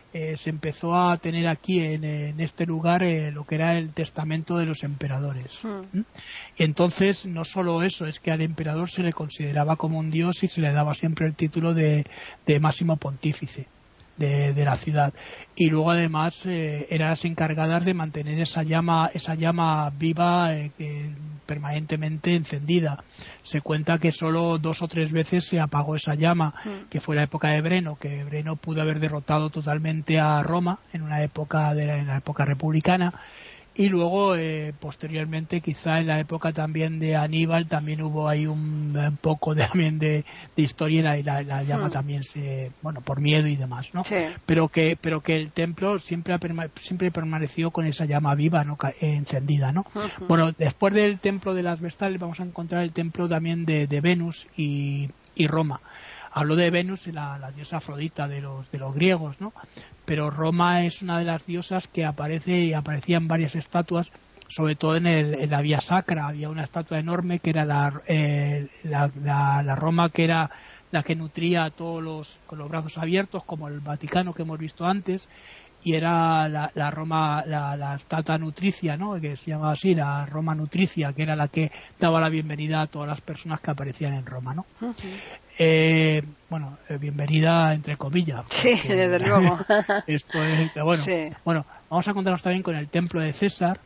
eh, se empezó a tener aquí en, en este lugar eh, lo que era el testamento de los emperadores. Mm. ¿Mm? Y entonces no solo eso, es que al emperador se le consideraba como un dios y se le daba siempre el título de, de máximo pontífice de, de la ciudad. Y luego además eh, eran las encargadas de mantener esa llama, esa llama viva eh, que, permanentemente encendida. Se cuenta que solo dos o tres veces se apagó esa llama, mm. que fue la época de Breno, que Breno pudo haber derrotado totalmente a Roma en una época de la, en la época republicana. Y luego, eh, posteriormente, quizá en la época también de Aníbal, también hubo ahí un, un poco de, también de, de historia y la, la llama hmm. también se, bueno, por miedo y demás, ¿no? Sí. Pero que, pero que el templo siempre ha perma, siempre permaneció con esa llama viva, ¿no? Encendida, ¿no? Uh-huh. Bueno, después del templo de las Vestales vamos a encontrar el templo también de, de Venus y, y Roma. Hablo de Venus, la, la diosa Afrodita de los de los griegos, ¿no? Pero Roma es una de las diosas que aparece y aparecía en varias estatuas, sobre todo en, el, en la Vía Sacra. Había una estatua enorme que era la, eh, la, la, la Roma que era la que nutría a todos los con los brazos abiertos, como el Vaticano que hemos visto antes, y era la, la Roma, la, la estatua nutricia, ¿no? Que se llamaba así, la Roma nutricia, que era la que daba la bienvenida a todas las personas que aparecían en Roma, ¿no? Uh-huh. Eh, bueno, eh, bienvenida entre comillas. Sí, desde luego. Esto es, bueno, sí. Bueno, vamos a contarnos también con el templo de César.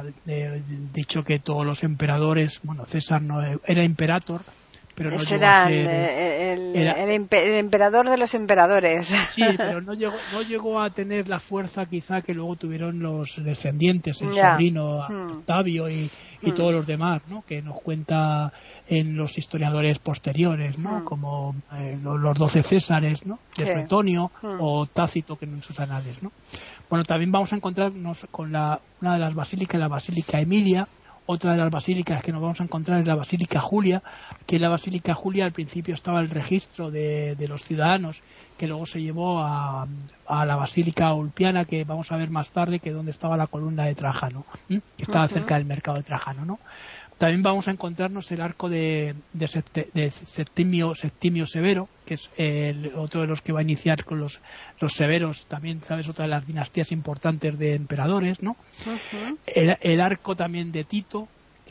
Eh, dicho que todos los emperadores, bueno, César no era imperator, pero no Ese llegó era a ser, el, el, era, el, empe, el emperador de los emperadores. Sí, pero no llegó, no llegó a tener la fuerza quizá que luego tuvieron los descendientes, el ya. sobrino Octavio y, y hmm. todos los demás, ¿no? Que nos cuenta en los historiadores posteriores, ¿no? Hmm. Como eh, los, los doce Césares, ¿no? De sí. Suetonio hmm. o Tácito, que en sus anales, ¿no? Bueno, también vamos a encontrarnos con la, una de las basílicas, la Basílica Emilia. Otra de las basílicas que nos vamos a encontrar es la Basílica Julia, que en la Basílica Julia al principio estaba el registro de, de los ciudadanos, que luego se llevó a, a la Basílica Ulpiana, que vamos a ver más tarde, que es donde estaba la columna de Trajano, ¿eh? que estaba uh-huh. cerca del mercado de Trajano, ¿no? También vamos a encontrarnos el arco de, de, Septe, de Septimio, Septimio Severo, que es el, otro de los que va a iniciar con los, los severos, también, ¿sabes? Otra de las dinastías importantes de emperadores, ¿no? Uh-huh. El, el arco también de Tito,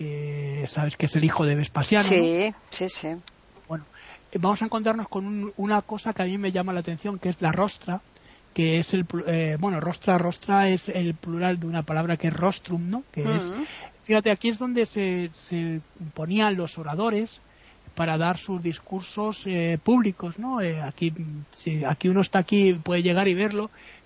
que sabes que es el hijo de Vespasiano. Sí, ¿no? sí, sí. Bueno, vamos a encontrarnos con un, una cosa que a mí me llama la atención, que es la rostra, que es el, eh, bueno, rostra, rostra es el plural de una palabra que es rostrum, ¿no? Que uh-huh. es, fíjate, aquí es donde se, se ponían los oradores para dar sus discursos eh, públicos, ¿no? Eh, aquí, si aquí uno está aquí, puede llegar y verlo,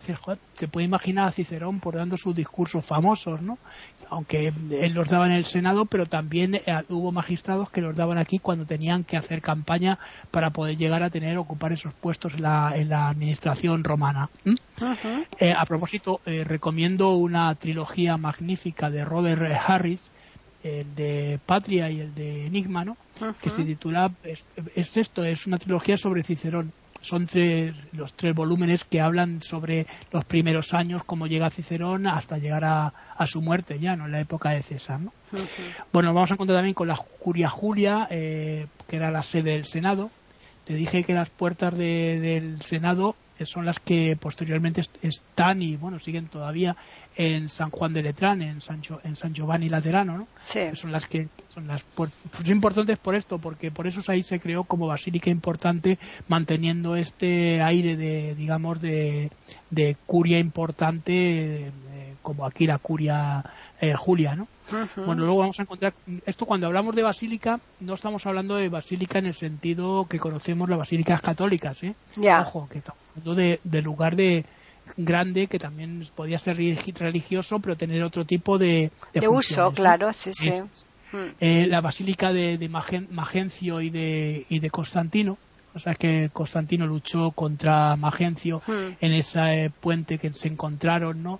se puede imaginar a Cicerón por dando sus discursos famosos, ¿no? Aunque él los daba en el Senado, pero también eh, hubo magistrados que los daban aquí cuando tenían que hacer campaña para poder llegar a tener, ocupar esos puestos en la, en la administración romana. ¿Mm? Uh-huh. Eh, a propósito, eh, recomiendo una trilogía magnífica de Robert Harris, el de Patria y el de Enigma, ¿no? Uh-huh. Que se titula, es, es esto, es una trilogía sobre Cicerón. Son tres, los tres volúmenes que hablan sobre los primeros años, cómo llega Cicerón hasta llegar a, a su muerte ya, ¿no? En la época de César, ¿no? Uh-huh. Bueno, vamos a encontrar también con la Curia Julia, eh, que era la sede del Senado. Te dije que las puertas de, del Senado son las que posteriormente están y bueno siguen todavía en San Juan de Letrán, en San, en San Giovanni Laterano, ¿no? Sí. Son las que son las pues, son importantes por esto, porque por eso ahí se creó como basílica importante, manteniendo este aire de digamos de, de curia importante, de, de, como aquí la Curia eh, Julia, ¿no? Uh-huh. Bueno, luego vamos a encontrar esto cuando hablamos de basílica, no estamos hablando de basílica en el sentido que conocemos las basílicas católicas, ¿eh? Yeah. Ojo, que estamos hablando de, de lugar de grande que también podía ser religioso, pero tener otro tipo de de, de uso, claro, ¿no? sí, sí. Es, eh, la basílica de, de Magencio y de y de Constantino, o sea que Constantino luchó contra Magencio hmm. en ese eh, puente que se encontraron, ¿no?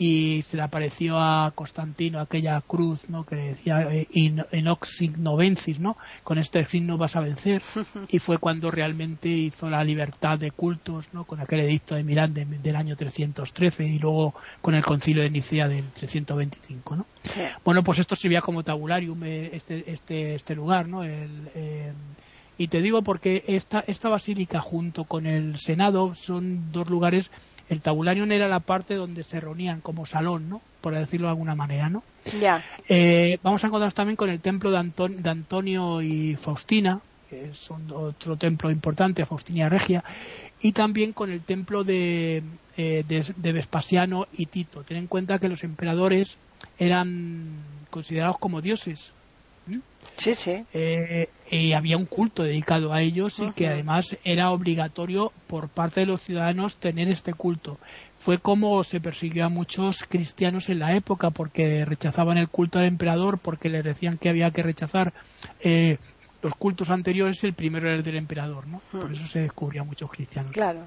Y se le apareció a Constantino aquella cruz, ¿no? Que decía eh, in, in hoc signo vencis, ¿no? Con este signo vas a vencer. Y fue cuando realmente hizo la libertad de cultos, ¿no? Con aquel edicto de Milán de, del año trescientos trece y luego con el concilio de Nicea del trescientos veinticinco, ¿no? Sí. Bueno, pues esto servía como tabularium, eh, este este este lugar, ¿no? El, eh, Y te digo porque esta, esta basílica junto con el Senado son dos lugares. El tabularium era la parte donde se reunían como salón, ¿no? Por decirlo de alguna manera, ¿no? Ya. Eh, vamos a encontrarnos también con el templo de, Anton- de Antonio y Faustina, que son otro templo importante, Faustina Regia, y también con el templo de, eh, de, de Vespasiano y Tito. Ten en cuenta que los emperadores eran considerados como dioses. ¿Mm? Sí, sí. Eh, y había un culto dedicado a ellos y Uh-huh. que además era obligatorio por parte de los ciudadanos tener este culto. Fue como se persiguió a muchos cristianos en la época porque rechazaban el culto al emperador, porque les decían que había que rechazar eh, los cultos anteriores, el primero era el del emperador, ¿no? Uh-huh. Por eso se descubrió a muchos cristianos. Claro.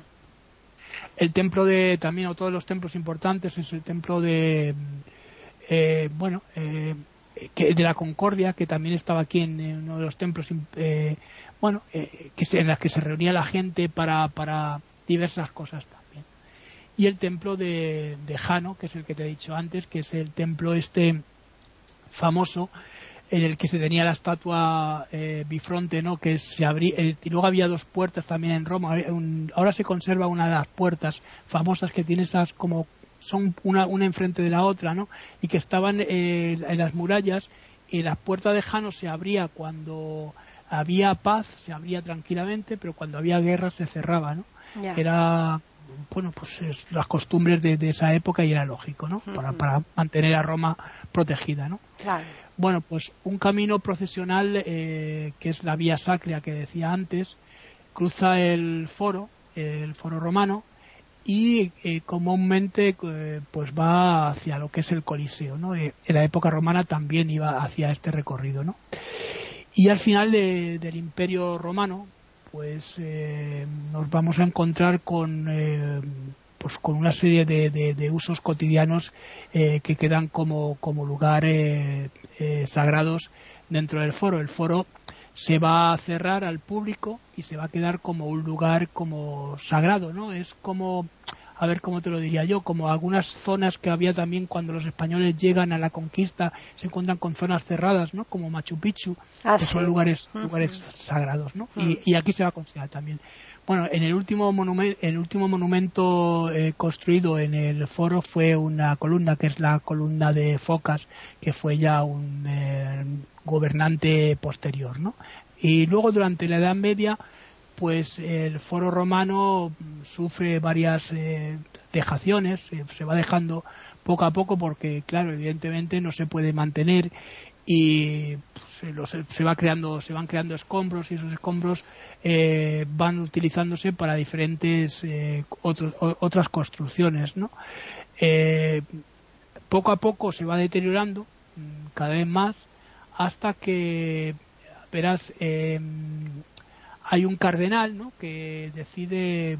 El templo de, también otro de los templos importantes es el templo de, eh, bueno, eh, que de la Concordia, que también estaba aquí en, en uno de los templos, eh, bueno, eh, que se, en las que se reunía la gente para, para diversas cosas también. Y el templo de, de Jano, que es el que te he dicho antes, que es el templo este famoso en el que se tenía la estatua eh, bifronte, ¿no? Que se abría, eh, y luego había dos puertas también en Roma. Un, ahora se conserva una de las puertas famosas que tiene esas como son una, una enfrente de la otra, ¿no? Y que estaban eh, en las murallas, y la puerta de Jano se abría cuando había paz, se abría tranquilamente, pero cuando había guerra se cerraba, ¿no? Ya. Era, bueno, pues es, las costumbres de, de esa época, y era lógico, ¿no? Uh-huh. Para, para mantener a Roma protegida, ¿no? Claro. Bueno, pues un camino procesional eh, que es la Vía Sacra que decía antes, cruza el foro, el foro romano, y eh, comúnmente eh, pues va hacia lo que es el Coliseo, ¿no? Eh, en la época romana también iba hacia este recorrido, ¿no? Y al final de, del Imperio Romano, pues eh, nos vamos a encontrar con eh, pues con una serie de, de, de usos cotidianos eh, que quedan como, como lugar eh, eh, sagrados dentro del foro. El foro se va a cerrar al público y se va a quedar como un lugar como sagrado, ¿no? Es como, a ver cómo te lo diría yo, como algunas zonas que había también cuando los españoles llegan a la conquista, se encuentran con zonas cerradas, ¿no? Como Machu Picchu, Ah, que sí. son lugares Uh-huh. lugares sagrados, ¿no? Uh-huh. Y, y aquí se va a considerar también. Bueno, en el último monumento, el último monumento eh, construido en el foro fue una columna, que es la columna de Focas, que fue ya un eh, gobernante posterior, ¿no? Y luego durante la Edad Media, pues el foro romano sufre varias eh, dejaciones, se, se va dejando poco a poco porque, claro, evidentemente no se puede mantener, y se, los, se va creando se van creando escombros, y esos escombros eh, van utilizándose para diferentes eh, otros, o, otras construcciones, ¿no? Eh, poco a poco se va deteriorando cada vez más, hasta que verás eh, hay un cardenal, ¿no? Que decide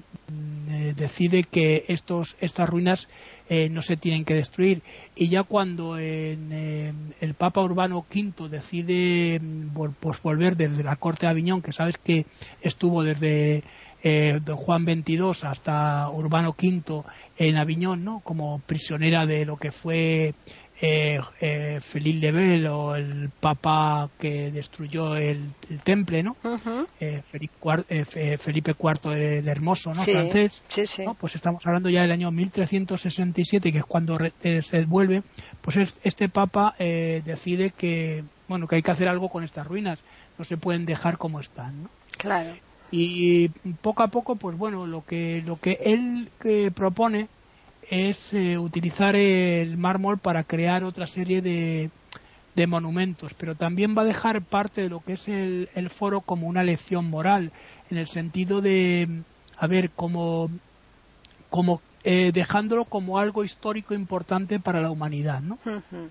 eh, decide que estos estas ruinas eh, no se tienen que destruir, y ya cuando en, eh, el Papa Urbano quinto decide pues volver desde la corte de Aviñón, que sabes que estuvo desde eh, don Juan veintidós hasta Urbano quinto en Aviñón, ¿no? Como prisionera de lo que fue Eh, eh, Felipe le Bel, o el papa que destruyó el, el temple, ¿no? Uh-huh. eh, Felipe, cuarto, eh, Felipe cuarto el Hermoso, ¿no? Sí, Francés, sí, sí. ¿no? Pues estamos hablando ya del año mil trescientos sesenta y siete, que es cuando re, eh, se vuelve, pues es, este papa eh, decide que, bueno, que hay que hacer algo con estas ruinas, no se pueden dejar como están, ¿no? Claro. Y poco a poco, pues bueno, lo que lo que él que propone es eh, utilizar el mármol para crear otra serie de, de monumentos, pero también va a dejar parte de lo que es el, el foro como una lección moral, en el sentido de, a ver, como, como eh, dejándolo como algo histórico importante para la humanidad, ¿no? Uh-huh.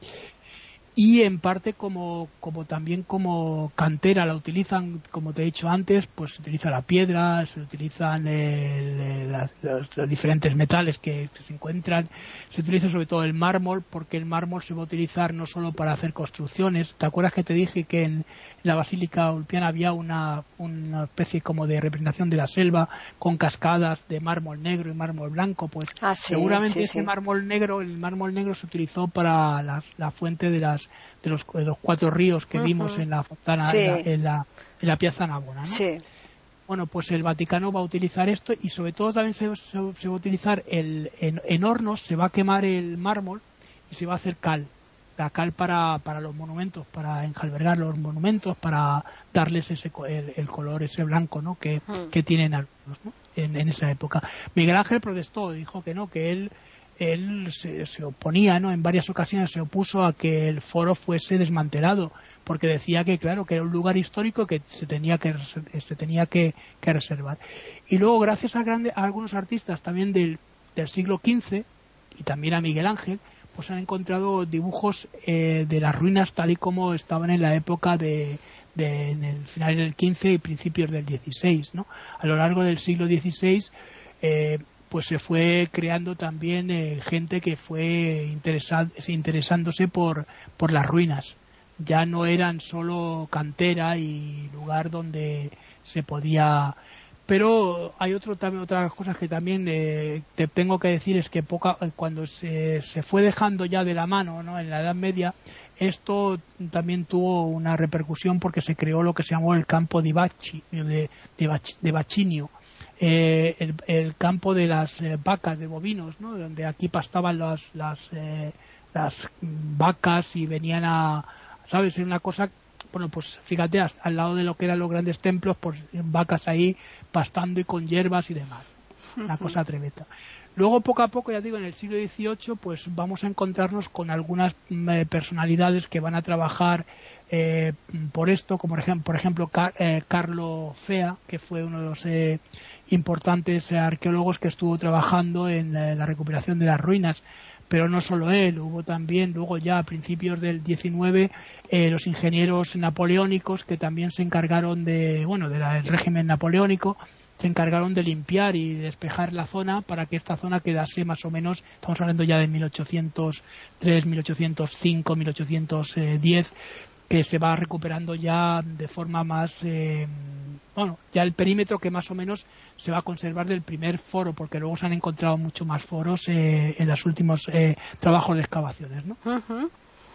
Y en parte como, como también como cantera la utilizan, como te he dicho antes, pues se utiliza la piedra, se utilizan el, el, las, los, los diferentes metales que, que se encuentran, se utiliza sobre todo el mármol, porque el mármol se va a utilizar no solo para hacer construcciones. ¿Te acuerdas que te dije que en la Basílica Ulpiana había una, una especie como de representación de la selva con cascadas de mármol negro y mármol blanco? Pues ah, sí, seguramente sí, ese sí. mármol negro, el mármol negro se utilizó para la, la fuente de las los de los, de los cuatro ríos que uh-huh. vimos en la fontana, sí. en, la, en, la, en la Piazza Navona, ¿no? Sí. Bueno, pues el Vaticano va a utilizar esto y sobre todo también se, se, se va a utilizar el, en, en hornos, se va a quemar el mármol y se va a hacer cal. La cal para, para los monumentos, para enjalbergar los monumentos, para darles ese el, el color ese blanco, ¿no? que, mm. que tienen algunos, ¿no? en, en esa época. Miguel Ángel protestó, dijo que no, que él él se, se oponía, ¿no? En varias ocasiones se opuso a que el foro fuese desmantelado, porque decía que claro que era un lugar histórico que se tenía que se tenía que, que reservar. Y luego gracias a, grande, a algunos artistas también del, del siglo quince y también a Miguel Ángel, pues han encontrado dibujos eh, de las ruinas tal y como estaban en la época de, de en el final del quince y principios del dieciséis, ¿no? A lo largo del siglo dieciséis eh, pues se fue creando también eh, gente que fue interesa- interesándose por por las ruinas. Ya no eran solo cantera y lugar donde se podía. Pero hay otro también otras cosas que también eh, te tengo que decir, es que poca, cuando se, se fue dejando ya de la mano, ¿no? En la Edad Media, esto también tuvo una repercusión porque se creó lo que se llamó el campo de Bacci, de, de, Bach, de Baccinio, eh, el, el campo de las eh, vacas, de bovinos, ¿no? Donde aquí pastaban las las, eh, las vacas y venían a, ¿sabes? Es una cosa. Bueno, pues fíjate, al lado de lo que eran los grandes templos, pues vacas ahí pastando y con hierbas y demás. Una cosa tremenda. Luego, poco a poco, ya digo, en el siglo dieciocho, pues vamos a encontrarnos con algunas eh, personalidades que van a trabajar eh, por esto, como por ejemplo, por ejemplo Car- eh, Carlo Fea, que fue uno de los eh, importantes arqueólogos que estuvo trabajando en eh, la recuperación de las ruinas. Pero no solo él, hubo también luego ya a principios del diecinueve eh, los ingenieros napoleónicos que también se encargaron de, bueno, del régimen napoleónico, se encargaron de limpiar y despejar la zona para que esta zona quedase más o menos, estamos hablando ya de mil ochocientos tres, mil ochocientos cinco, mil ochocientos diez, que se va recuperando ya de forma más, eh, bueno, ya el perímetro que más o menos se va a conservar del primer foro, porque luego se han encontrado mucho más foros eh, en los últimos eh, trabajos de excavaciones, ¿no? Uh-huh.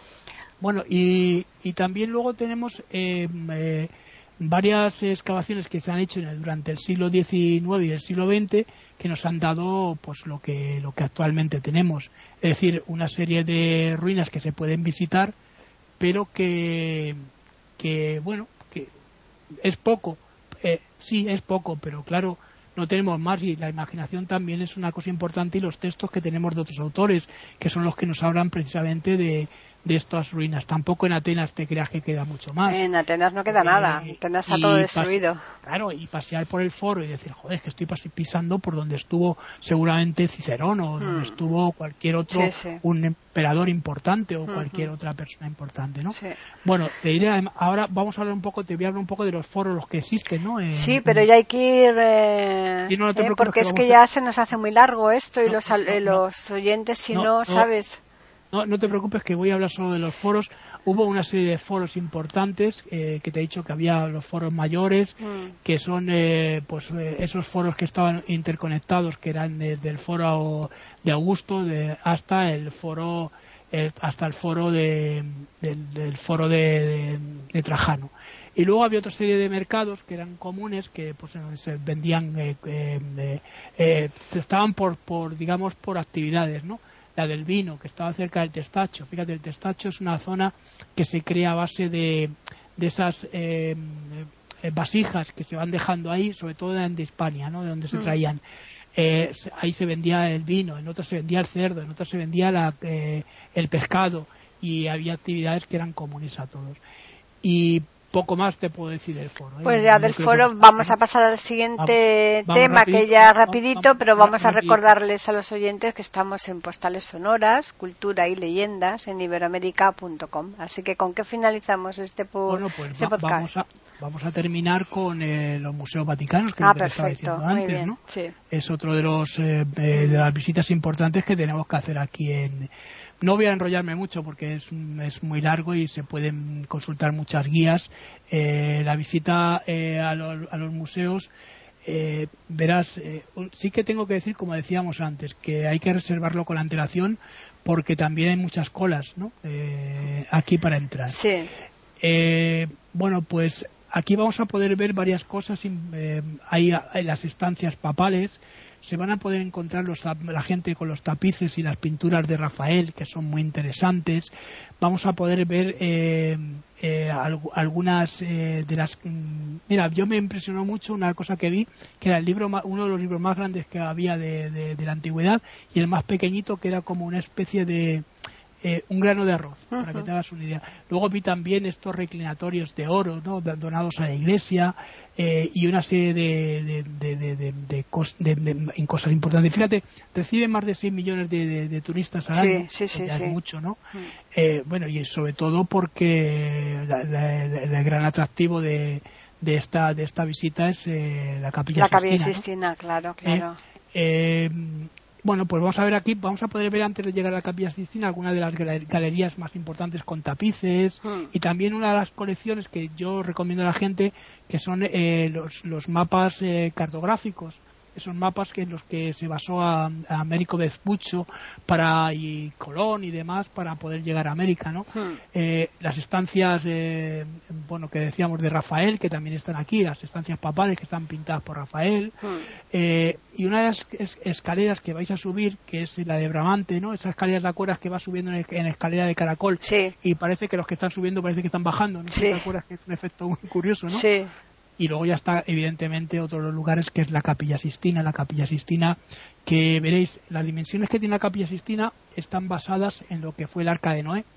Bueno, y, y también luego tenemos eh, eh, varias excavaciones que se han hecho en el, durante el siglo diecinueve y el siglo veinte que nos han dado pues lo que lo que actualmente tenemos, es decir, una serie de ruinas que se pueden visitar, pero que, que bueno, que es poco, eh, sí es poco, pero claro, no tenemos más y la imaginación también es una cosa importante y los textos que tenemos de otros autores, que son los que nos hablan precisamente de, de estas ruinas. Tampoco en Atenas te creas que queda mucho más. En Atenas no queda eh, nada, en Atenas está todo destruido. Pase, claro, y pasear por el foro y decir, joder, es que estoy pisando por donde estuvo seguramente Cicerón o hmm. donde estuvo cualquier otro, sí, sí. un emperador importante o uh-huh. cualquier otra persona importante, ¿no? Sí. Bueno, te diré, ahora vamos a hablar un poco, te voy a hablar un poco de los foros, los que existen, ¿no? En, sí, pero ya hay que ir, eh, no, no eh, porque es que a... ya se nos hace muy largo esto y no, los, no, no, los oyentes, si no, no ¿sabes? No, no te preocupes, que voy a hablar solo de los foros. Hubo una serie de foros importantes, eh, que te he dicho que había los foros mayores, mm. que son eh, pues eh, esos foros que estaban interconectados, que eran desde el foro de Augusto de, hasta el foro eh, hasta el foro de, del, del foro de, de, de Trajano. Y luego había otra serie de mercados que eran comunes, que pues se vendían, eh, eh, eh, se estaban por, por digamos por actividades, ¿no? La del vino, que estaba cerca del Testacho. Fíjate, el Testacho es una zona que se crea a base de, de esas eh, vasijas que se van dejando ahí, sobre todo de Hispania, ¿no? De donde se traían. Eh, ahí se vendía el vino, en otras se vendía el cerdo, en otras se vendía la, eh, el pescado, y había actividades que eran comunes a todos. Y poco más te puedo decir del foro, ¿eh? Pues ya del foro vamos a pasar al siguiente vamos, tema, vamos que ya rapidito, vamos, pero vamos a recordarles a los oyentes que estamos en Postales Sonoras, Cultura y Leyendas en iberoamérica punto com. Así que ¿con qué finalizamos este, po- bueno, pues este va, podcast? Vamos a, vamos a terminar con eh, los museos vaticanos, que ah, es lo que estaba diciendo antes, bien, ¿no? Sí. Es otro de los eh, eh, de las visitas importantes que tenemos que hacer aquí en... No voy a enrollarme mucho porque es, es muy largo y se pueden consultar muchas guías. Eh, la visita eh, a, lo, a los museos eh, verás, eh, sí que tengo que decir, como decíamos antes, que hay que reservarlo con antelación porque también hay muchas colas, ¿no? Eh, aquí para entrar. Sí. Eh, bueno, pues aquí vamos a poder ver varias cosas. Eh, hay, hay las estancias papales. Se van a poder encontrar los, la gente con los tapices y las pinturas de Rafael, que son muy interesantes. Vamos a poder ver eh, eh, algunas eh, de las... Mira, yo me impresionó mucho una cosa que vi, que era el libro uno de los libros más grandes que había de, de, de la antigüedad, y el más pequeñito, que era como una especie de... Eh, un grano de arroz, uh-huh. para que te hagas una idea. Luego vi también estos reclinatorios de oro, ¿no? donados a la iglesia, eh, y una serie de, de, de, de, de, de, cos, de, de, de cosas importantes. Fíjate, reciben más de seis millones de, de, de turistas al año, sí, sí, ya sí. es mucho, ¿no? Uh-huh. Eh, bueno, y sobre todo porque la, la, la, el gran atractivo de, de esta de esta visita es eh, la Capilla la Sistina. Capilla Sistina, ¿no? Claro, claro. Eh, eh, Bueno, pues vamos a ver aquí, vamos a poder ver antes de llegar a la Capilla Sistina algunas de las galerías más importantes con tapices mm. y también una de las colecciones que yo recomiendo a la gente, que son eh, los, los mapas eh, cartográficos. Esos mapas que en los que se basó a, a Américo Vespuccio para y Colón y demás para poder llegar a América, ¿no? Hmm. Eh, las estancias, eh, bueno, que decíamos de Rafael, que también están aquí, las estancias papales que están pintadas por Rafael, hmm. eh, y una de las es, escaleras que vais a subir, que es la de Bramante, ¿no? Esas escaleras de acuerdas que va subiendo en, en escalera de caracol, sí. y parece que los que están subiendo parece que están bajando, ¿no? Sí. ¿Te acuerdas que es un efecto muy curioso, ¿no? Sí. Y luego ya está, evidentemente, otro de los lugares que es la Capilla Sistina. La Capilla Sistina, que veréis, las dimensiones que tiene la Capilla Sistina están basadas en lo que fue el Arca de Noé.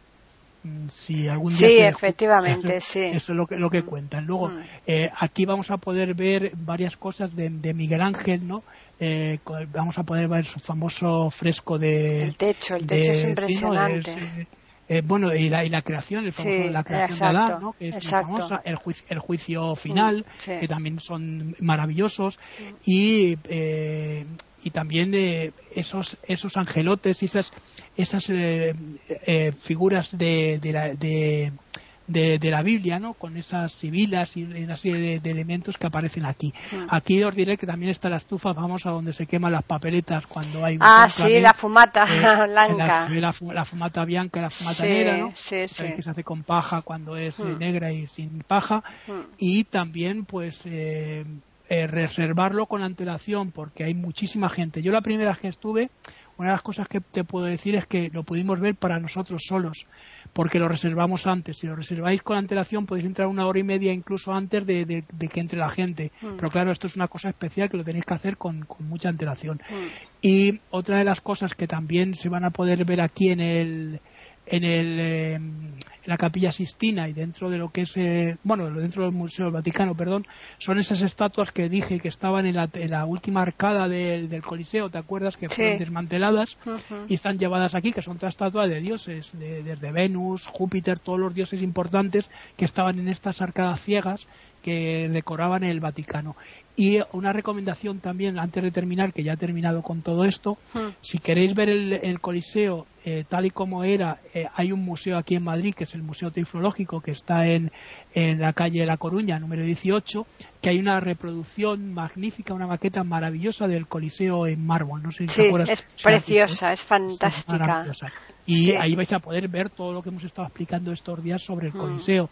Si algún día sí, se efectivamente, eso, sí. Eso es lo que, lo que cuentan. Luego, mm. eh, aquí vamos a poder ver varias cosas de, de Miguel Ángel, ¿no? Eh, vamos a poder ver su famoso fresco de... El techo, el techo de, es impresionante. Sí, ¿no? es, Eh, bueno, y la, y la creación, el famoso, sí, la creación exacto, de Adán, ¿no? Que es exacto. muy famosa, el juicio, el juicio final, sí. que también son maravillosos, sí. y eh, y también eh, esos esos angelotes y esas esas eh, eh, figuras de de la de De, de la Biblia, ¿no? Con esas sibilas y una serie de, de elementos que aparecen aquí. Mm. Aquí os diré que también está la estufa famosa donde se queman las papeletas cuando hay un ah sí, la fumata eh, blanca, la, la, la fumata blanca, la fumata sí, negra, ¿no? Sí, sí. Que se hace con paja cuando es mm. negra y sin paja, mm. y también pues eh, eh, reservarlo con antelación porque hay muchísima gente. Yo la primera vez que estuve, una de las cosas que te puedo decir es que lo pudimos ver para nosotros solos, porque lo reservamos antes. Si lo reserváis con antelación podéis entrar una hora y media incluso antes de, de, de que entre la gente. Mm. Pero claro, esto es una cosa especial que lo tenéis que hacer con, con mucha antelación. Mm. Y otra de las cosas que también se van a poder ver aquí en el en el eh, en la Capilla Sistina y dentro de lo que es eh, bueno dentro del Museo del Vaticano, perdón, son esas estatuas que dije que estaban en la, en la última arcada del, del Coliseo, ¿te acuerdas? Que fueron sí. desmanteladas uh-huh. y están llevadas aquí, que son todas estatuas de dioses, de, desde Venus, Júpiter, todos los dioses importantes que estaban en estas arcadas ciegas que decoraban el Vaticano. Y una recomendación también, antes de terminar, que ya he terminado con todo esto, hmm. si queréis ver el, el Coliseo eh, tal y como era, eh, hay un museo aquí en Madrid, que es el Museo Tiflológico, que está en, en la calle La Coruña, número dieciocho, que hay una reproducción magnífica, una maqueta maravillosa del Coliseo en mármol. No sé si sí, te acuerdas. es preciosa, es fantástica. Es y sí. ahí vais a poder ver todo lo que hemos estado explicando estos días sobre el hmm. Coliseo.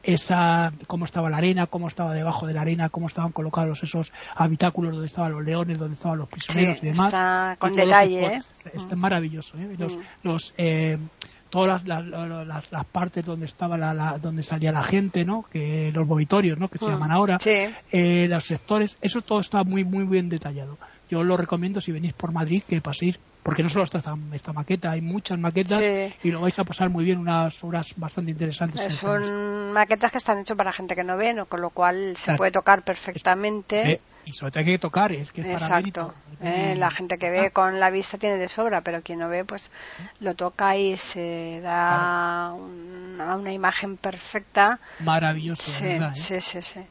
Esa, cómo estaba la arena, cómo estaba debajo de la arena, cómo estaban colocados esos habitáculos donde estaban los leones, donde estaban los prisioneros sí, y demás. Está con detalle, ¿eh? Está, está mm. maravilloso, ¿eh? Los, mm. los eh, todas las, las, las, las partes donde estaba la, la, donde salía la gente, ¿no? Que los vomitorios, ¿no? Que se mm. llaman ahora, sí. eh, los sectores, eso todo está muy muy bien detallado. Yo lo recomiendo si venís por Madrid que paséis, porque no solo está esta, esta maqueta, hay muchas maquetas sí. y lo vais a pasar muy bien, unas horas bastante interesantes. Son maquetas que están hechas para gente que no ve, ¿no? Con lo cual se claro. puede tocar perfectamente. Eh, y sobre todo hay que tocar, es que es exacto. Para ver eh, la gente que ve ah. con la vista tiene de sobra, pero quien no ve pues lo toca y se da claro. una, una imagen perfecta. Maravilloso, sí, ¿verdad? Sí, ¿eh? sí, sí.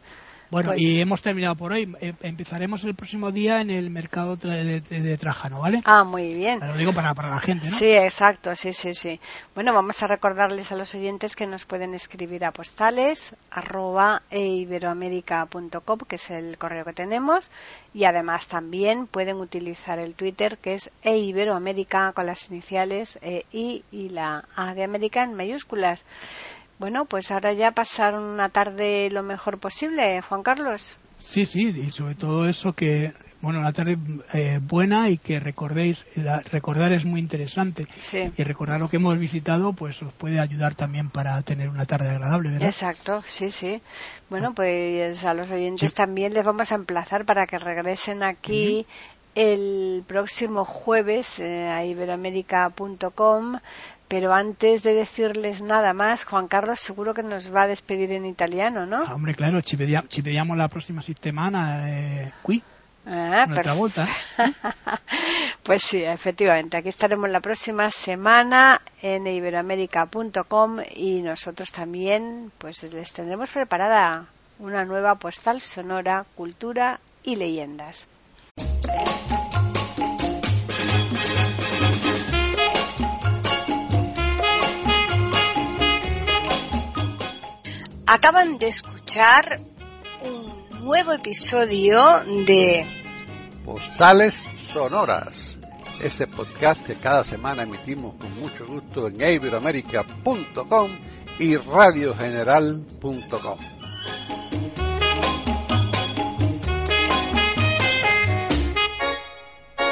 Bueno, pues... y hemos terminado por hoy. Eh, empezaremos el próximo día en el mercado de, de, de Trajano, ¿vale? Ah, muy bien. Lo digo para, para la gente, ¿no? Sí, exacto, sí, sí, sí. Bueno, vamos a recordarles a los oyentes que nos pueden escribir a postales arroba eiberoamerica punto com, que es el correo que tenemos, y además también pueden utilizar el Twitter, que es eiberoamerica, con las iniciales e, I y la A de América en mayúsculas. Bueno, pues ahora ya pasar una tarde lo mejor posible, Juan Carlos. Sí, sí, y sobre todo eso que, bueno, una tarde eh, buena y que recordéis, la, recordar es muy interesante. Sí. Y recordar lo que hemos visitado, pues os puede ayudar también para tener una tarde agradable, ¿verdad? Exacto, sí, sí. Bueno, pues a los oyentes sí. también les vamos a emplazar para que regresen aquí uh-huh. el próximo jueves eh, a iberoamerica punto com. Pero antes de decirles nada más, Juan Carlos seguro que nos va a despedir en italiano, ¿no? Ah, hombre, claro, ci vediamo, ci vediamo la prossima settimana eh, qui. Ah, otra vuelta. Pues sí, efectivamente, aquí estaremos la próxima semana en iberoamerica punto com y nosotros también pues les tendremos preparada una nueva postal sonora, cultura y leyendas. Acaban de escuchar un nuevo episodio de Postales Sonoras, ese podcast que cada semana emitimos con mucho gusto en iberoamerica punto com y radio general punto com.